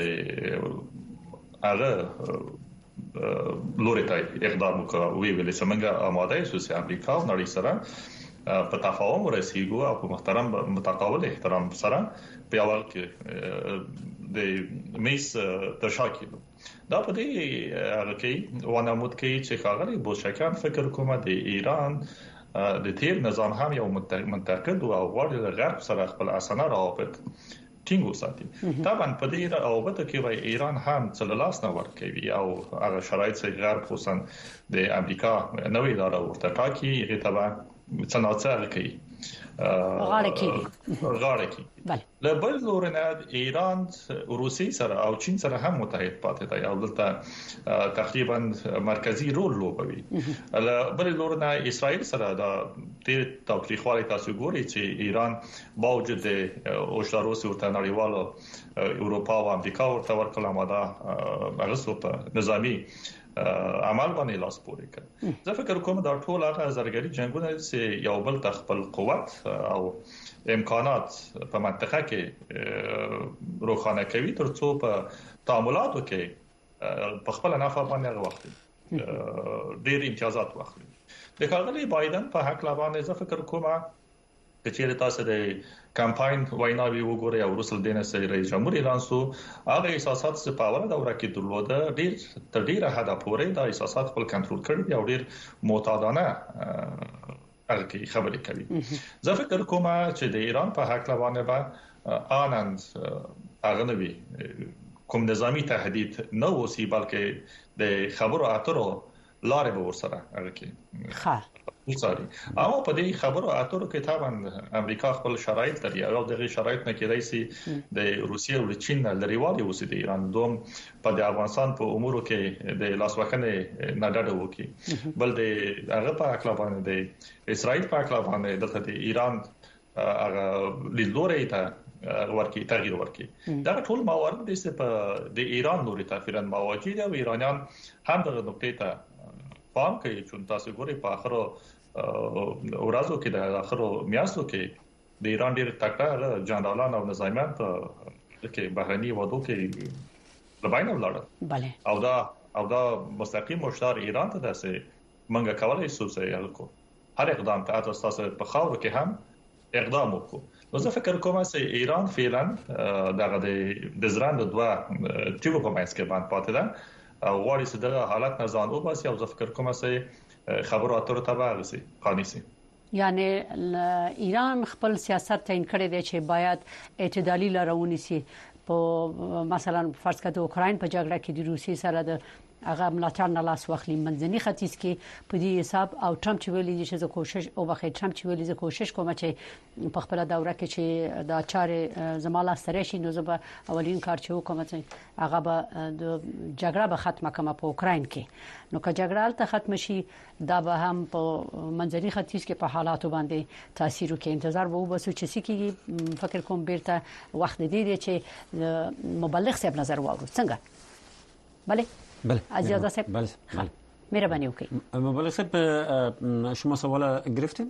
هغه لوري ته اقدام وکړ او ویل چې موږ آماده یو چې امریکا او نړۍ سره په تفاهم ورسیږو او په محترم متقابل احترام سره په اول کې د میس تشکیل دا په دې هغه کې ونامود کې چې ښاغلي بوشکیان فکر کوم د ایران د تیر نظام هم یو منتقد او غواړي د غرب سره خپل اسانه روابط ټینګ وساتي. طبعا په دې روابطو کې وای ایران هم څللاس نه ورکوي او هغه شرایط چې غرب خصوصا د امریکا نوې اداره ورته ټاکي هغه تبع صنعت کوي غاړه کې له بل لورنه ایران روسي سره او چین سره هم متحد پاتې دی او دلته تقریبا مرکزی رول لوبوي. له بل لورنه اسرائیل سره د تاریخوالي تاسو ګوري چې ایران باوجود د اوشتاروسي ورته نړیوالو اروپا او امریکا ورته ورکړل آماده هغه په نظامی عمل باندې لاس پورې کړ. زه فکر کوم دا ټول هغه زرګري جنگونه چې یو بل تخپل قوت او امکانات په منطقه کې روښانه کوي ترڅو په تعاملاتو کې په خپل نفع باندې وخت ډېر امتیازات واخلي. د ښاغلي بایدن په حق لا باندې زه فکر کوم کچېر تاسو د کمپاین ویناوی وګورئ او رسل دینه سره رئیس جمهور اعلان سو هغه احساسات چې په اوله دوره کې درلوده ډیر تر ډیره حد پورې د احساسات خپل کنټرول کړی او ډیر معتادانه هغه خبرې کوي. زه فکر کوم چې د ایران په حق لوانه به آنند هغه نوي کوم نظامی تهدید نه وسی بلکې د خبرو اترو لارې به ورسره هغه کې وڅاري. اما په دې خبرو اترو کې طبعا امریکا خپل شرایط لري او دغه شرایط نه کېدای شي د روسیې او چین لريوالي اوسې د ایران دوم په د افغانستان په امورو کې د لاسوکنه نه ډډه وکړي بل د هغه په اکلا باندې د اسرائیل په اکلا باندې د ایران هغه لیدلوري ته ورکی تغییر ورکی دا ټول موارد د ایران نوري تفیرن مواجه دي او ایرانیان هم دغه نقطې ته پام کوي چې تاسو ګورئ په اخرو ورځو کې د اخرو میاشتو کې د ایران ډېر تکړه جنرالان او نظامیان په کې بهرني وادو کې لباینه ولاړل او دا مستقیم مشتار ایران ته داسې منګه کولای شو چې هلکو هر اقدام ته تاسو په خاور کې هم اقدام وکړو. نو زه فکر کوم چې ایران فعلا دغه د زران د دوه ټیګو په مېس کې باندې پاتې ده او غواړي چې دغه حالت نه ځان وباسي او زه فکر کوم چې خبرو اترو ته ورسي قانوني یعنی ایران خپل سیاست تعیین کړی دی چې باید اعتدالي لارونه سي په مثلا فرض کړه د اوکراین په جګړه کې د روسي سره د هغه ملاتړ نه لاس واخلي منځني ختیځ کې په دې حساب او ټرمپ چې ویلي چې زه کوشش او بخې ټرمپ چې ویلي زه کوشش کوم چې په خپل دوره کې چې دا چارې زماله سره شي نو زه به اولین کار چې وکم چې هغه به د جګړه به ختمه کړم په اوکراین کې نو که جګړه ته ختم شي دا به هم په منځني ختیځ کې په حالاتو باندې تاثیر وکړي. انتظار به وباسو چې سکیږي. فکر کوم بیرته وخت دی چې مبلغ صاحب نظر واورو څنګه بله عزیزا صاحب بله مهرباني وکړئ. مبلغ صاحب شما سوال گرفتین؟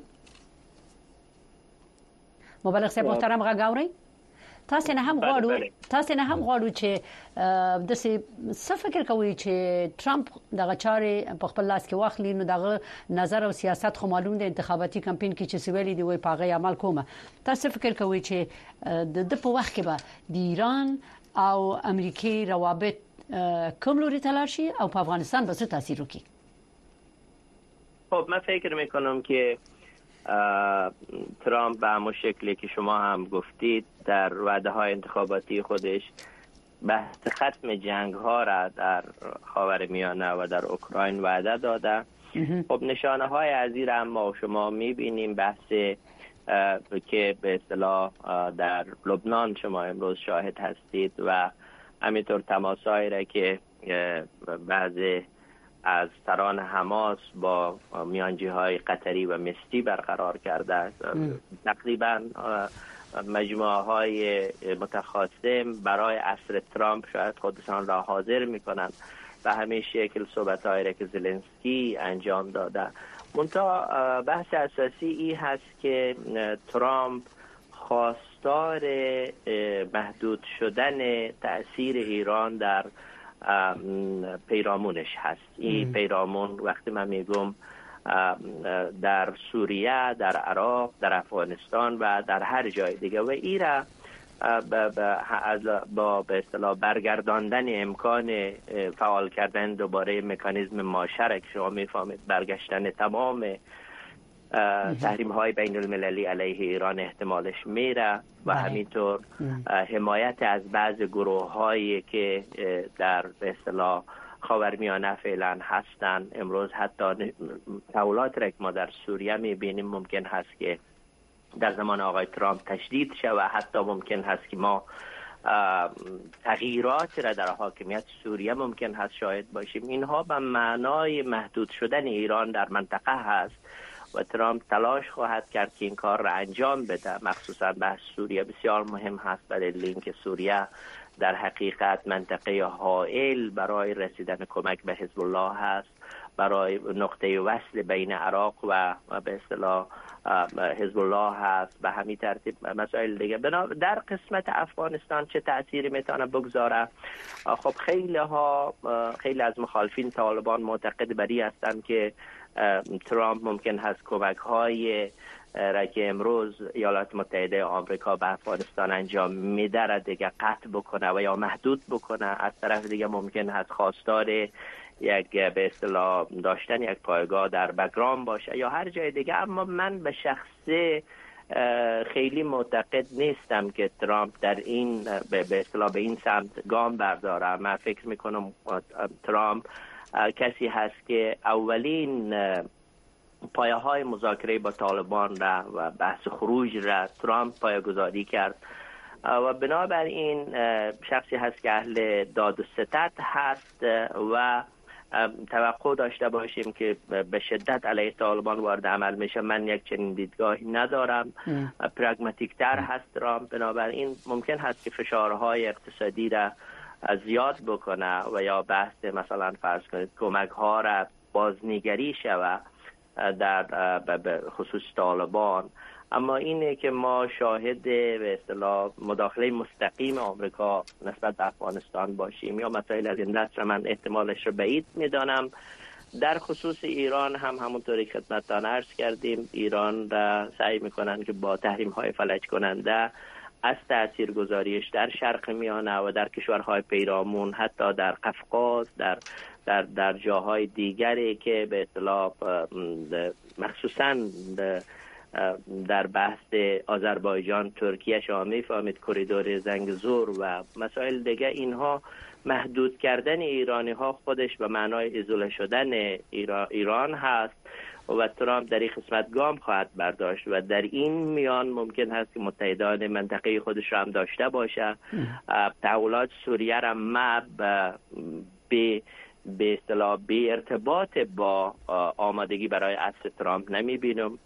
مبلغ صاحب محترم غاوري تاسو نه هم غواړو چې د څه فکر کوي چې ټرمپ دغه چارې په خپل لاس کې واخلي نو دغه نظر او سیاست خو معلوم دی انتخاباتي کمپاین کې چې سویلي دی وای پاغه عمل کومه. تاسو فکر کوي چې د په وخت کې به د ایران او امریکای روابط کوم لوري ته لاړ شي او په افغانستان به څه تاثیر وکړي؟ خب من فکر میکنم که ترامپ به همون شکلی که شما هم گفتید در وعده های انتخاباتی خودش بحث ختم جنگ ها را در خاورمیانه و در اوکراین وعده داده. خب نشانه های از این را ما شما میبینیم بحث که به اصطلاح در لبنان شما امروز شاهد هستید و همینطور تماسایی را که بعضی از سران حماس با میانجی‌های قطری و مصری برقرار کرده است. تقریبا مجموعه‌های متخاصم برای عصر ترامپ شاید خودشان را حاضر می‌کنند و همین شکل صحبت‌هایی را که زلنسکی انجام داده. منتها بحث اساسی این هست که ترامپ خواستار محدود شدن تأثیر ایران در پیرامونش هست. این پیرامون وقتی من میگم در سوریه، در عراق، در افغانستان و در هر جای دیگه و این را با به اصطلاح برگرداندن امکان فعال کردن دوباره مکانیزم ماشه که شما میفهمید برگشتن تمام تحریم های بین المللی علیه ایران احتمالش میره و همینطور حمایت از بعض گروه هایی که در به اصطلاح خاورمیانه فعلا هستن. امروز حتی تحولات را که ما در سوریه میبینیم ممکن هست که در زمان آقای ترامپ تشدید شه و حتی ممکن هست که ما تغییرات را در حاکمیت سوریه ممکن هست شاهد باشیم. اینها به معنای محدود شدن ایران در منطقه هست و ترامپ تلاش خواهد کرد که این کار را انجام بده. مخصوصا بحث سوریه بسیار مهم هست برای اینکه سوریه در حقیقت منطقه حائل برای رسیدن کمک به حزب الله هست، برای نقطه وصل بین عراق و به اصطلاح حزب الله هست. به همین ترتیب مسائل دیگه در قسمت افغانستان چه تأثیری میتونه بگذاره؟ خب خیلی از مخالفین طالبان معتقد بر این هستند که ترامپ ممکن هست کمک‌های را که امروز ایالات متحده آمریکا به افغانستان انجام میده را دیگه قطع بکنه و یا محدود بکنه. از طرف دیگه ممکن هست خواستار یک به اصطلاح داشتن یک پایگاه در بگرام باشه یا هر جای دیگه. اما من به شخصه خیلی معتقد نیستم که ترامپ در این به اصطلاح به این سمت گام برداره. من فکر میکنم ترامپ کسی هست که اولین پایه های مذاکره با طالبان را و بحث خروج را ترامپ پایه‌گذاری کرد و بنابراین شخصی هست که اهل داد و ستد هست و توقع داشته باشیم که به شدت علیه طالبان وارد عمل میشه. من یک چنین دیدگاهی ندارم. پراگماتیک تر هست ترامپ، بنابراین ممکن هست که فشارهای اقتصادی را زیاد بکنه و یا بحث مثلا فرض کنید کمک ها را بازنگری شود در خصوص طالبان. اما اینه که ما شاهد به اصطلاح مداخله مستقیم آمریکا نسبت به افغانستان باشیم یا مسائل از این دست را من احتمالش رو بعید میدانم. در خصوص ایران هم همونطوری که خدمتتان عرض کردیم، ایران را سعی میکنن که با تحریم های فلج کننده از تاثیرگذاریش در شرق میانه و در کشورهای پیرامون، حتی در قفقاز، در جاهای دیگری که به اصطلاح مخصوصاً در بحث آذربایجان ترکیه شما میفهمید کریدور زنگزور و مسائل دیگه، اینها محدود کردن ایرانی ها خودش به معنای ازوله شدن ایران هست و ترامپ در این قسمت گام خواهد برداشت و در این میان ممکن هست که متحدان منطقه خودش را هم داشته باشه. تحولات سوریه را ما به اصطلاح به ارتباط با آمادگی برای عصر ترامپ نمیبینم.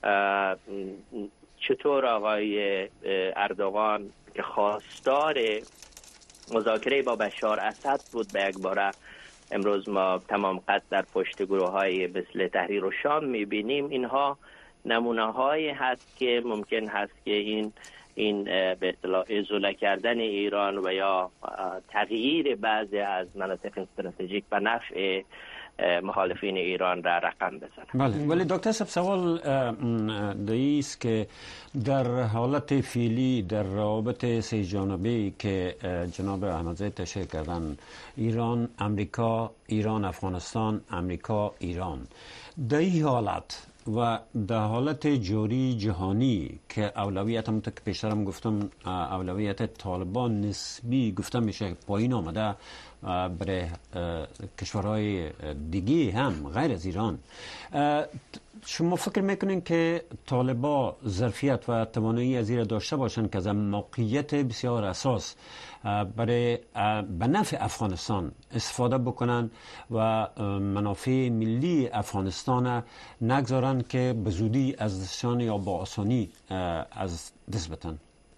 چطور آقای اردوغان که خواستار مذاکره با بشار اسد بود به یک باره، امروز ما تمام قد در پشت گروه های مثل تحریر و شام میبینیم. اینها نمونه هایی هست که ممکن هست که این به اصطلاح ازوله کردن ایران و یا تغییر بعضی از مناطق استراتژیک به نفع مخالفین ایران را رقم بزنه. بله، ولی دکتر صاحب سوال است که در حالت فعلی در روابط سه جانبه‌ای که جناب احمدزاده تشریح کردن، ایران امریکا، ایران افغانستان، امریکا ایران، در این حالت و در حالت جوری جهانی که اولویت هم که پیشترم گفتم اولویت طالبان نسبی گفتم میشه پایین آمده برای کشورهای دیگه هم غیر از ایران، شما فکر میکنین که طالبان ظرفیت و توانایی از این داشته باشن که از موقعیت بسیار اساس برای به نفع افغانستان استفاده بکنن و منافع ملی افغانستان نگذارن که به زودی از دستشان یا با آسانی از دست بتن؟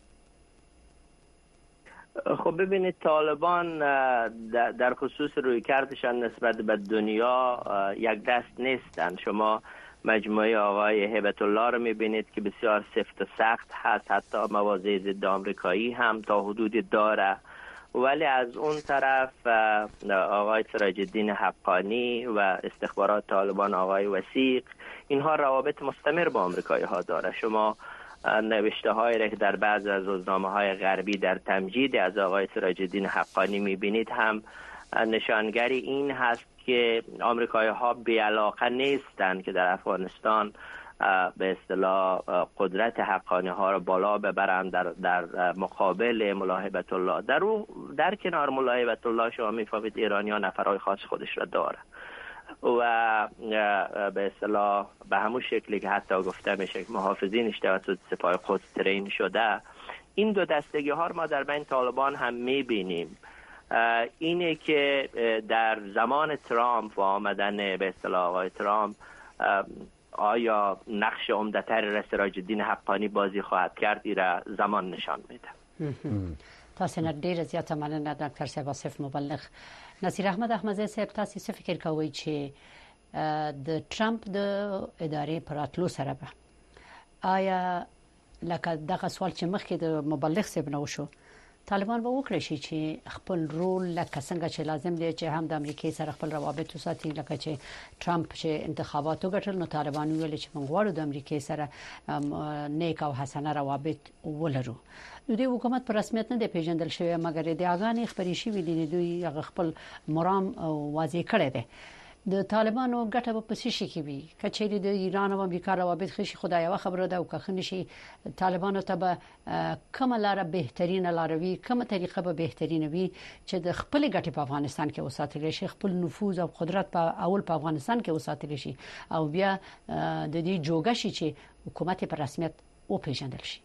خب ببینید، طالبان در خصوص رویکردشان نسبت به دنیا یک دست نیستن. شما مجموعه آقای هیبت الله رو میبینید که بسیار سفت و سخت هست، حتی مواضع ضد آمریکایی هم تا حدودی داره، ولی از اون طرف آقای سراج الدین حقانی و استخبارات طالبان آقای وثیق، اینها روابط مستمر با آمریکایی ها داره. شما نوشته هایی را که در بعض از روزنامه های غربی در تمجید از آقای سراج الدین حقانی میبینید هم نشانگری این هست که آمریکایی ها بی‌علاقه نیستند که در افغانستان به اصطلاح قدرت حقانی ها را بالا ببرند در مقابل ملا هیبت الله. در کنار ملا هیبت الله شما میفهمید ایرانیان نفرهای خاص خودش را داره و به اصطلاح به همون شکلی که حتی گفته میشه که محافظینش توسط سپاه قدس ترین شده، این دو دستگی ها ما در بین طالبان هم میبینیم. اینه که در زمان ترامپ و آمدن به اصطلاح آقای ترامپ آیا نقش عمده‌تر سراج الدین حقانی بازی خواهد کرد، را زمان نشان میده. تاسو نه ډیر زیاته مننه ډاکټر صاحب آصف مبلغ. نصیر احمد احمدزاده صاحب، تاسو څه فکر کوئ چې د ټرمپ د ادارې پراتلو سره به آیا لکه دغه سوال چې مخکې د مبلغ صاحب نو شو طالبان به وکړي شي چې خپل رول لکه څنګه چې لازم دی چې هم د امریکای سره خپل روابط وساتي لکه چې ټرمپ چې انتخاباتو ګټل نو طالبان ویل چې موږ غواړو د امریکای سره نیک او حسنه روابط ولرو. دوی حکومت پر رسمیت نه دی پیژندل شوی مګر د اغانې خبري شوی دي دوی خپل مرام واضح کړی دی. د طالبانو ګټه په پسې شي کې وي کچېری د ایران او امریکا روابط خشي خدای یو خبره ده او که شي طالبانو ته به کومه لار بهترینه لاروي کومه طریقه به بهترینه وي چې د خپل ګټه په افغانستان کې وساتل شي خپل نفوذ او قدرت په اول په افغانستان کې وساتل شي او بیا د دې جوګه شي چې حکومت په رسمیت او پیژندل شي.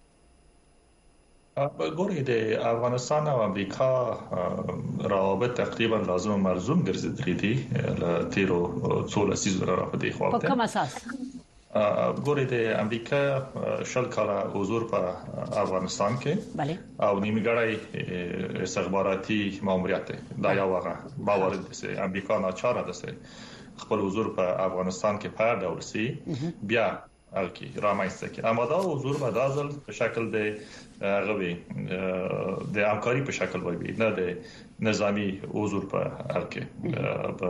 ګورې د افغانستان او امریکا روابط تقریبا لازم او ملزوم ګرځېدلي دي له تیرو 16 لسیزو راپدې خو په کوم اساس ګورې د امریکا شل کاله حضور په افغانستان کې بله او نیمګړی استخباراتي ماموریت دا یو هغه باور دي چې امریکا ناچاره ده خپل حضور په افغانستان کې په ډول سي بیا الکی رامایسته کې اما دا حضور به دازل په شکل د غوي د همکاري په شکل وي نه د نظامی حضور په الکی په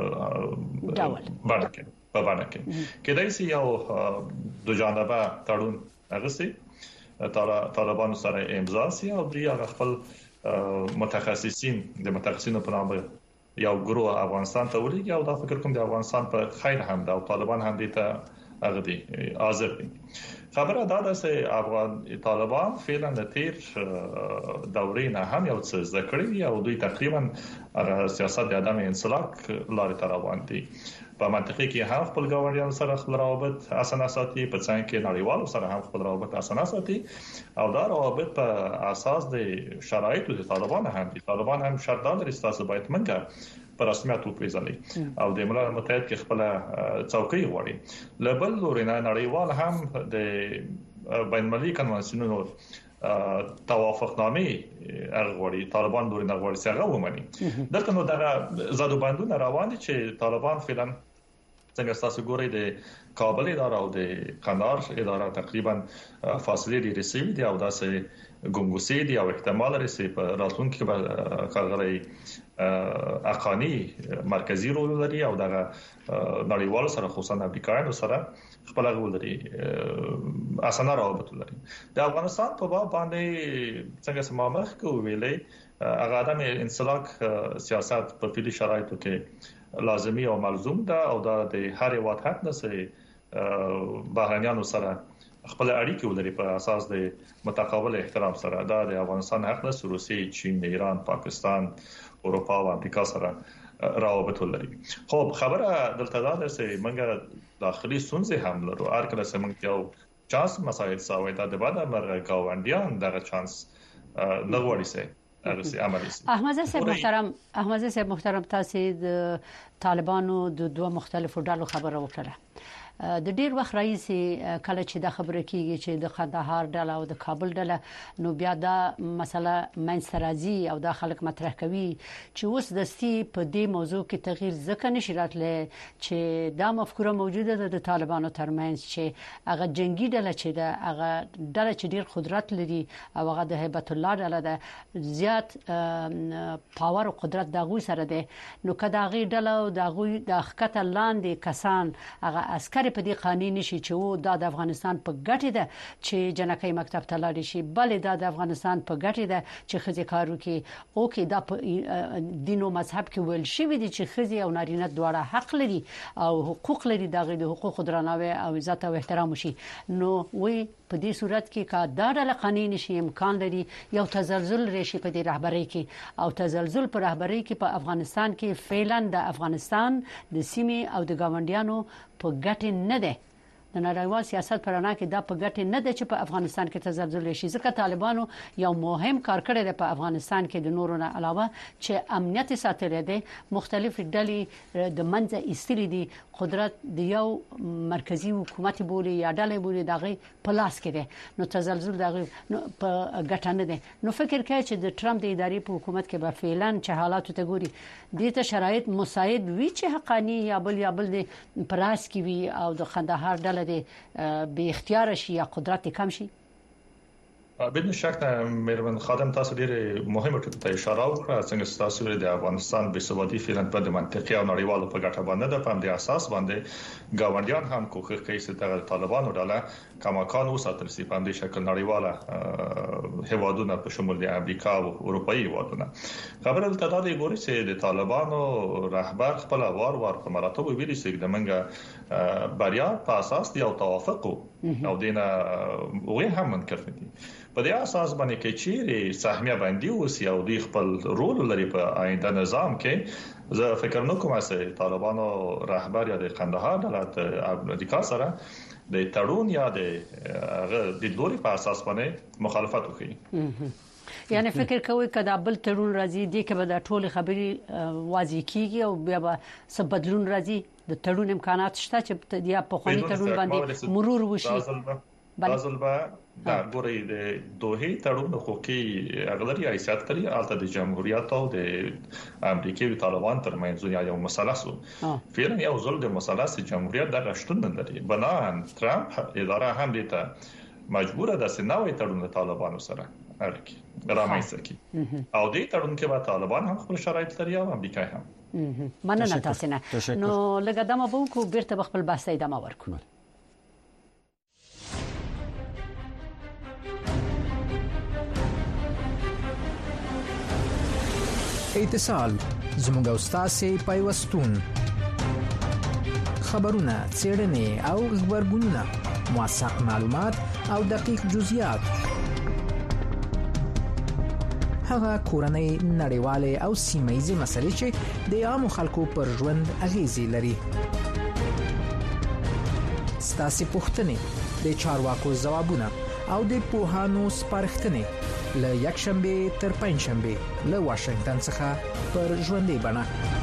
باندې کې دای سي یو د جانبه تړون اغسي طالبان سره امضا سي او د خپل متخصصینو په نامه یو ګروه افغانستان ته ولېږي او دا فکر کوم د افغانستان په خیر هم دا طالبان هم دي ته هغه دي حاضر دي. خبره دا ده چې افغان طالبان فعلا د تیر دورې نه هم یو څه ذکرې او دوی تقریبا سیاست د عدم انسلاک لارې ته روان دي. په منطقه کې هم خپل ګاونډیانو سره خپل روابط اسانه ساتي په څنګه کې نړیوالو سره هم خپل روابط اسانه ساتي او دا روابط په اساس د شرایطو د طالبان هم دي. طالبان هم شرط لري چې باید منګه پر رسمیت وپیژني او د ملل متحد کې خپل څوکۍ غواړي لبل لورینه نړیوال هم د بین المللي کنوانسیونونو توافقنامه غواړي طالبان لورینه غواړي چې هغه ومني دلته نو دا زادو بندونه روان دي چې طالبان فعلا څنګه تاسو ګورئ د کابل اداره او د قندهار اداره تقریبا فاصله لري رسېږي دي او داسې ګونګوسي دي او احتمال لري چې په راتلونکي کې به کارغړی اقانی مرکزی رول لري او دغه نړیوال سره خصوصا امریکایانو سره خپل رول لري اسانه روابط لري. د افغانستان په باب باندې څنګه سمامخ کو ویلې هغه عدم انسلاک سیاست په فعلی شرایطو کې لازمي او ملزوم ده او دا د هر یو حق نه سي بهرنیانو سره خپل اړیکې ولري په اساس د متقابل احترام سره دا د افغانستان حق نه روسي چین ایران پاکستان اروپا او امریکا سره روابط ولري. خو خبره دلته دا ده چې موږ داخلي ستونزې هم لرو هر کله چې موږ یو چانس مسایل ساوي دا د بعد مرګ گاونډیان دغه چانس نه غواړي سي احمد صاحب محترم تاسو د طالبانو د دوه مختلفو ډلو خبره وکړه د ډیر وخت رئیس کله چې د خبره کیږي چې د قندهار ډله او د کابل ډله نو بیا دا مسله منځرازي او د خلک مطرح کوي چې اوس دستي په دې موضوع کې تغییر ځکه نشي راتلی چې دا مفکوره موجوده ده د طالبانو ترمنځ چې هغه جنگي ډله چې ده هغه ډله چې ډیر قدرت لري او هغه د هیبت الله ډله ده زیات پاور او قدرت دغه سره ده نو کدا غي ډله او دغه د حقیقت لاندې کسان هغه عسكر په دې قانون نشي چې د افغانستان په ګټه ده چې جنکۍ مکتب ته لاړ شي بلې د افغانستان په ګټه ده چې خزي کارو کې او کې د دین او مذهب کې ویل شي دي چې خزي او نارینه دواړه حق لري او حقوق لري دغه د حقوق درناوی او عزت او احترام شي نو وي په دې صورت کې کا دا ډول قانون شي امکان لري یو تزلزل راشي په دې رهبرۍ کې او تزلزل په رهبرۍ کې په افغانستان کې فعلا د افغانستان د سیمې او د ګاونډیانو په ګټه نه ده د نړیوال سیاست پرانا کې دا په ګټه نه ده چې په افغانستان کې تزلزل شي ځکه طالبانو یو مهم کار کړی دی په افغانستان کې د نورو نه علاوه چې امنیت ساتل دي مختلف ډلې د منځ ایستلې دي قدرت د یو مرکزی حکومت بولی یا ډلې بولی دغه پلاس کې دي نو تزلزل دغه په ګټه نه ده نو فکر کوي چې د ټرمپ د ادارې په حکومت کې به فعلا چې حالات ته ګوري د ته شرایط مساعد وي چې حقانی یا بل د پراس کې وي او د قندهار ډله به اختیار شي یا قدرت کم شي بدون شک مېرمن خادم تاسو ډېر مهمه ټکو ته اشاره وکړه څنګه تاسو د افغانستان بې ثباتي فعلا په منطقي او نړیوالو په ګټه باندې د پام د اساس باندې گاونډیان هم کوښښ کوي چې د طالبانو ډله کماکان وساتل شي په دې شکل نړیواله هیوادونه په شمول د امریکا او اروپאי هیوادونه خبره د تداري ګوري چې د طالبانو رهبر خپل وار په مراتب ویلي چې د منګه بریا په اساس دی او توافق او دینه وې هم منکر دي په دې اساس باندې کې چې سهمیه باندې اوس یو دی خپل رول لري په آینده نظام کې زه فکر نه کوم چې طالبانو رهبر یا د قندهار دولت امریکا سره د تړون یا د لوري په اساس باندې مخالفت وکړي یعنی فکر کوي کدا بل تړون راځي دی کې به د ټول خبري واضح کیږي او بیا به څه بدلون راځي د تړون امکانات شته چې د په خواني تړون باندې مرور وشي بازلبا دا ګوري د دوه تړون حقوقي اغلري حیثیت لري البته د جمهوریت او د امریکای او طالبان ترمنځ یو مثلث فعلا یو ځل د مثلث جمهوریت د غشتون لري بنان ترامپ اداره هم دې ته مجبوره ده چې نوې تړون طالبانو سره اړیکې رامنځته کړي او دې تړون کې به طالبان هم خپل شرایط لري او امریکا هم مننه تاسو نه نو لږه دمه به کو بیرته خپل بحث ادامه ورکړو اتصال زموږ استاد پیوستون خبرونه څېړنې او خبرګونونه موثق معلومات او دقیق جزئیات هغه کورنۍ نړیوالې او سیمه‌ییزې مسلې چې د عامو خلکو پر ژوند اغیزې لري ستاسو پوښتنې د چارواکو ځوابونه او د پوهانو سپارښتنې له یکشنبه تر پنځشنبه له واشنگټن څخه پر ژوندۍ بڼه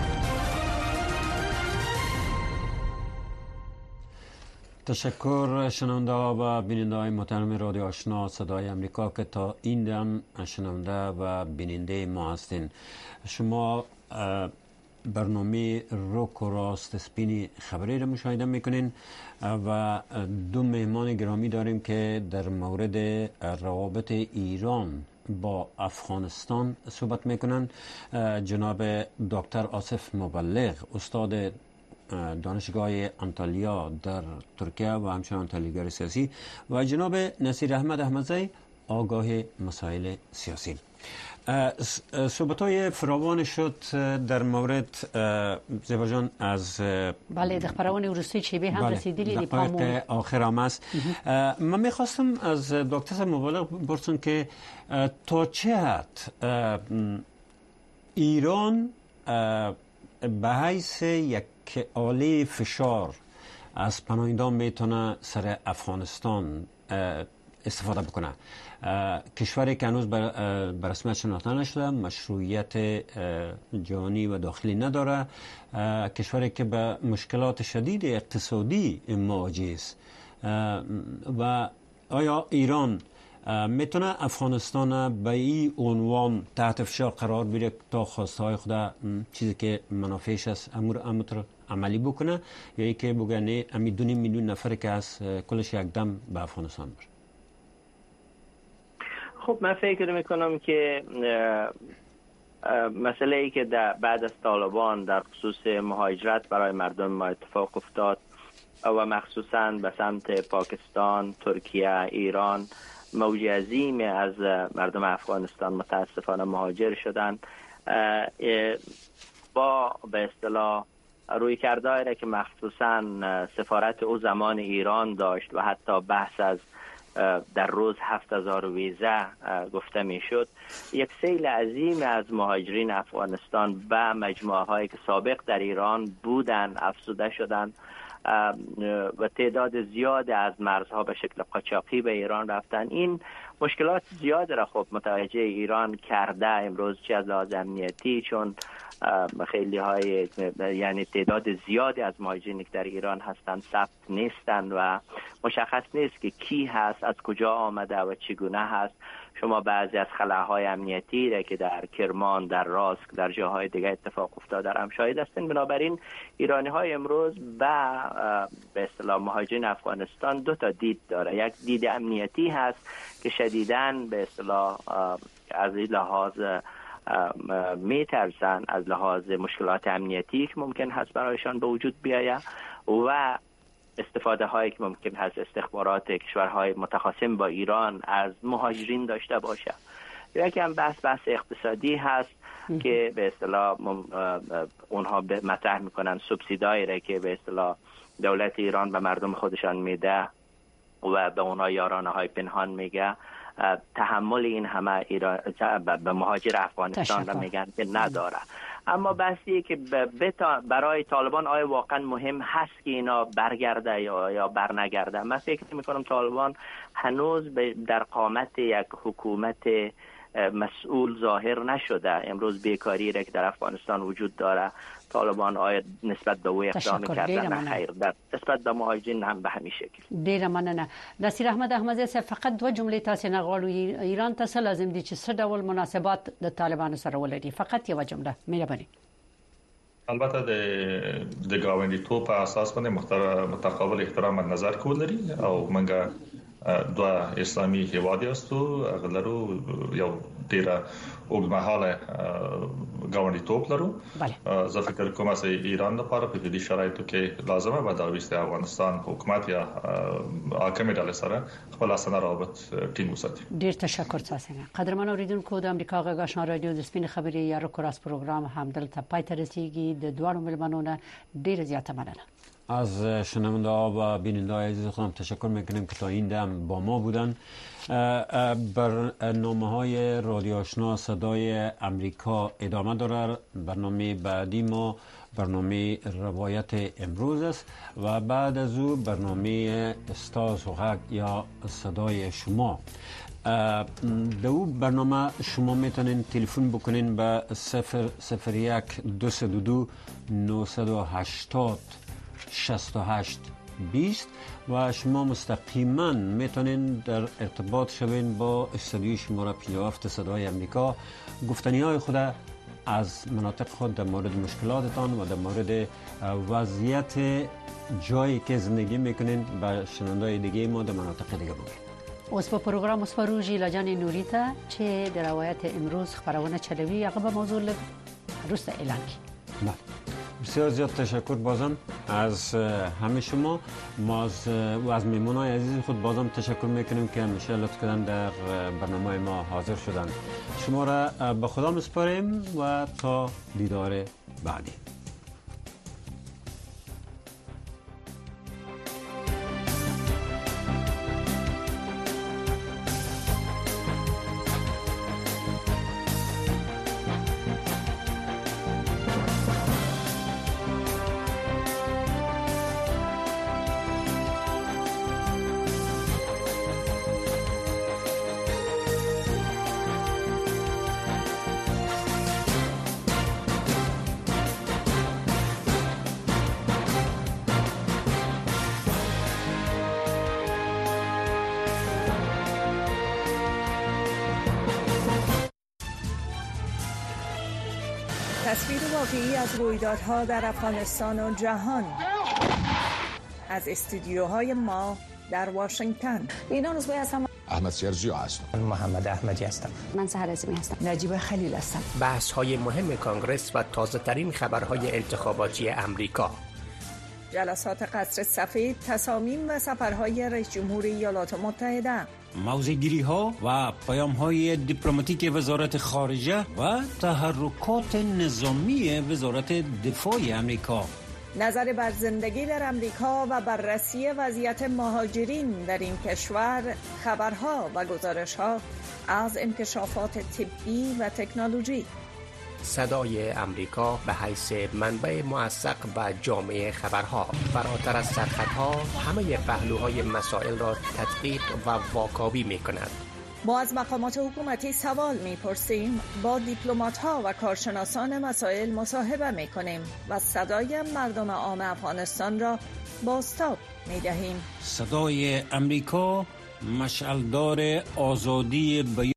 تشکر شنونده و بیننده های محترم رادیو آشنا صدای امریکا که تا این دم شنونده و بیننده ما هستین. شما برنامه روک و راست سپین خبری را مشاهده میکنین و دو مهمان گرامی داریم که در مورد روابط ایران با افغانستان صحبت میکنن. جناب دکتر آصف مبلغ استاد دانشگاه انطالیا در ترکیه و همچنین انطالیاگر سیاسی و جناب نصیر احمد احمدزی آگاه مسائل سیاسی. صحبت‌های فراوان شد در مورد زیبا جان از بله د خبرونه ورستی چې به هم رسیدلی دی پامون آخر هم است. من می‌خواستم از دکتر مبلغ بپرسم که تا چه حد ایران به حیث یک آله فشار از پناهندگان میتونه سر افغانستان استفاده بکنه. کشوری که هنوز به رسمیت شناخته نشده، مشروعیت جهانی و داخلی نداره، کشوری که به مشکلات شدید اقتصادی مواجه است و آیا ایران میتونه افغانستان به این عنوان تحت فشار قرار بده تا خواستهای خود چیزی که منافعش است امر عملی بکنه یا اینکه بگه نه امی 2 میلیون نفر که از کلش یک دم به افغانستان بره؟ خب من فکر میکنم که مسئله ای که بعد از طالبان در خصوص مهاجرت برای مردم ما اتفاق افتاد و مخصوصا به سمت پاکستان، ترکیه، ایران موج عظیم از مردم افغانستان متاسفانه مهاجر شدند با به اصطلاح روی کردهایی که مخصوصا سفارت او زمان ایران داشت و حتی بحث از در روز 7000 ویزه گفته میشد، یک سیل عظیم از مهاجرین افغانستان به مجموعه هایی که سابق در ایران بودند افزوده شدند و تعداد زیاد از مرزها به شکل قاچاقی به ایران رفتن. این مشکلات زیاد را خب متوجه ایران کرده امروز، چه از لحاظ امنیتی، چون خیلی های یعنی تعداد زیادی از مهاجرین که در ایران هستند ثبت نیستند و مشخص نیست که کی هست، از کجا آمده و چگونه هست. شما بعضی از خلاهای امنیتی را که در کرمان، در راسک، در جاهای دیگه اتفاق افتاده هم شاهد هستین. بنابراین ایرانی های امروز به اصطلاح مهاجرین افغانستان دو تا دید داره. یک دید امنیتی هست که شدیداً به اصطلاح از این لحاظ میترسن، از لحاظ مشکلات امنیتی که ممکن هست برایشان به وجود بیاید و استفاده هایی که ممکن هست استخبارات کشورهای متخاصم با ایران از مهاجرین داشته باشه. یکی هم بحث اقتصادی هست که به اصطلاح اونها مطرح میکنن سوبسیدایی را که به اصطلاح دولت ایران به مردم خودشان میده و به اونها یارانه های پنهان میگه، تحمل این همه به مهاجر افغانستان را میگن که نداره. اما بحثی که برای طالبان آیا واقعا مهم هست که اینا برگرده یا برنگرده؟ من فکر میکنم طالبان هنوز در قامت یک حکومت مسئول ظاهر نشده. امروز بیکاری را که در افغانستان وجود داره، طالبان آیا نسبت به او اقدام کردن؟ نه خیر، نسبت به مهاجرین هم به همین شکل. ډیره مننه. نصیر احمد احمدی صاحب، فقط دو جملې تاسو نه غواړو. ایران ته لازم دي چې څه ډول مناسبات د طالبانو سره ولري؟ فقط یو جمله، مهرباني. البته د ګاونډیتوب په اساس باندې متقابل احترام نظر کول لري او منګه دوه اسلامي هیواد یاستو، غلرو یو ډیره اوږدمهاله ګاونډیتوب لرو. زه فکر کوم چې ایران لپاره په دې شرایطو کې لازمه به دا وي چې افغانستان حکومت یا حاکم ډلې سره خپل اسنه رابط ټینګ وساتي. ډیر تشکر تاسو نه. قدرمن اوریدونکو، د امریکا غږ آشنا رادیو د سپین خبري یا روکراس پروګرام هم دلته پای ته رسیدي. د دوه ملمنو نه ډیر زیاته مننه. از شنونده ها و بیننده های عزیز خودم تشکر میکنیم که تا این دم با ما بودن. برنامه های رادیو آشنا صدای امریکا ادامه داره. برنامه بعدی ما برنامه روایت امروز است و بعد از او برنامه استاز و غږ یا صدای شما. دو برنامه شما میتونین تلفن بکنین به 001 222 980 68 20 و شما مستقیما میتونین در ارتباط شوین با استودیوی شماره 57 صدای امریکا، گفتنی های خود از مناطق خود در مورد مشکلاتتان و در مورد وضعیت جایی که زندگی میکنین به شنوندای دیگه ما در مناطق دیگه بگید. اوس په پروګرام وسپارو ژیلا جان نوري ته چې د روایت امروز خبرونه چلوي، هغه به موضوع روسته اعلان کی. بسیار زیاد تشکر بازم از همه شما. ما از میمونای عزیز خود بازم تشکر میکنیم که همیشه لطف کردن در برنامه ما حاضر شدن. شما را به خدا میسپاریم و تا دیدار بعدی. تصویر واقعی از رویدادها در افغانستان و جهان از استودیوهای ما در واشنگتن. اینا روزبه هستم. احمد سرجی هستم. محمد احمدی هستم. من سحر عظیمی هستم. نجیب خلیل هستم. بحث های مهم کانگرس و تازه ترین خبرهای انتخاباتی امریکا. جلسات قصر سفید، تصامیم و سفرهای رئیس جمهور ایالات متحده. موضع‌گیری ها و پیام های دیپلماتیک وزارت خارجه و تحرکات نظامی وزارت دفاع امریکا. نظر بر زندگی در امریکا و بررسی وضعیت مهاجرین در این کشور، خبرها و گزارش‌ها از انکشافات طبی و تکنولوژی. صدای امریکا به حیث منبع موثق و جامع خبرها، فراتر از سرخطها همه پهلوهای مسائل را تدقیق و واکاوی می کند. ما از مقامات حکومتی سوال می‌پرسیم، با دیپلمات‌ها و کارشناسان مسائل مصاحبه می‌کنیم و صدای مردم عام افغانستان را بازتاب می‌دهیم. صدای امریکا مشعلدار آزادی بیان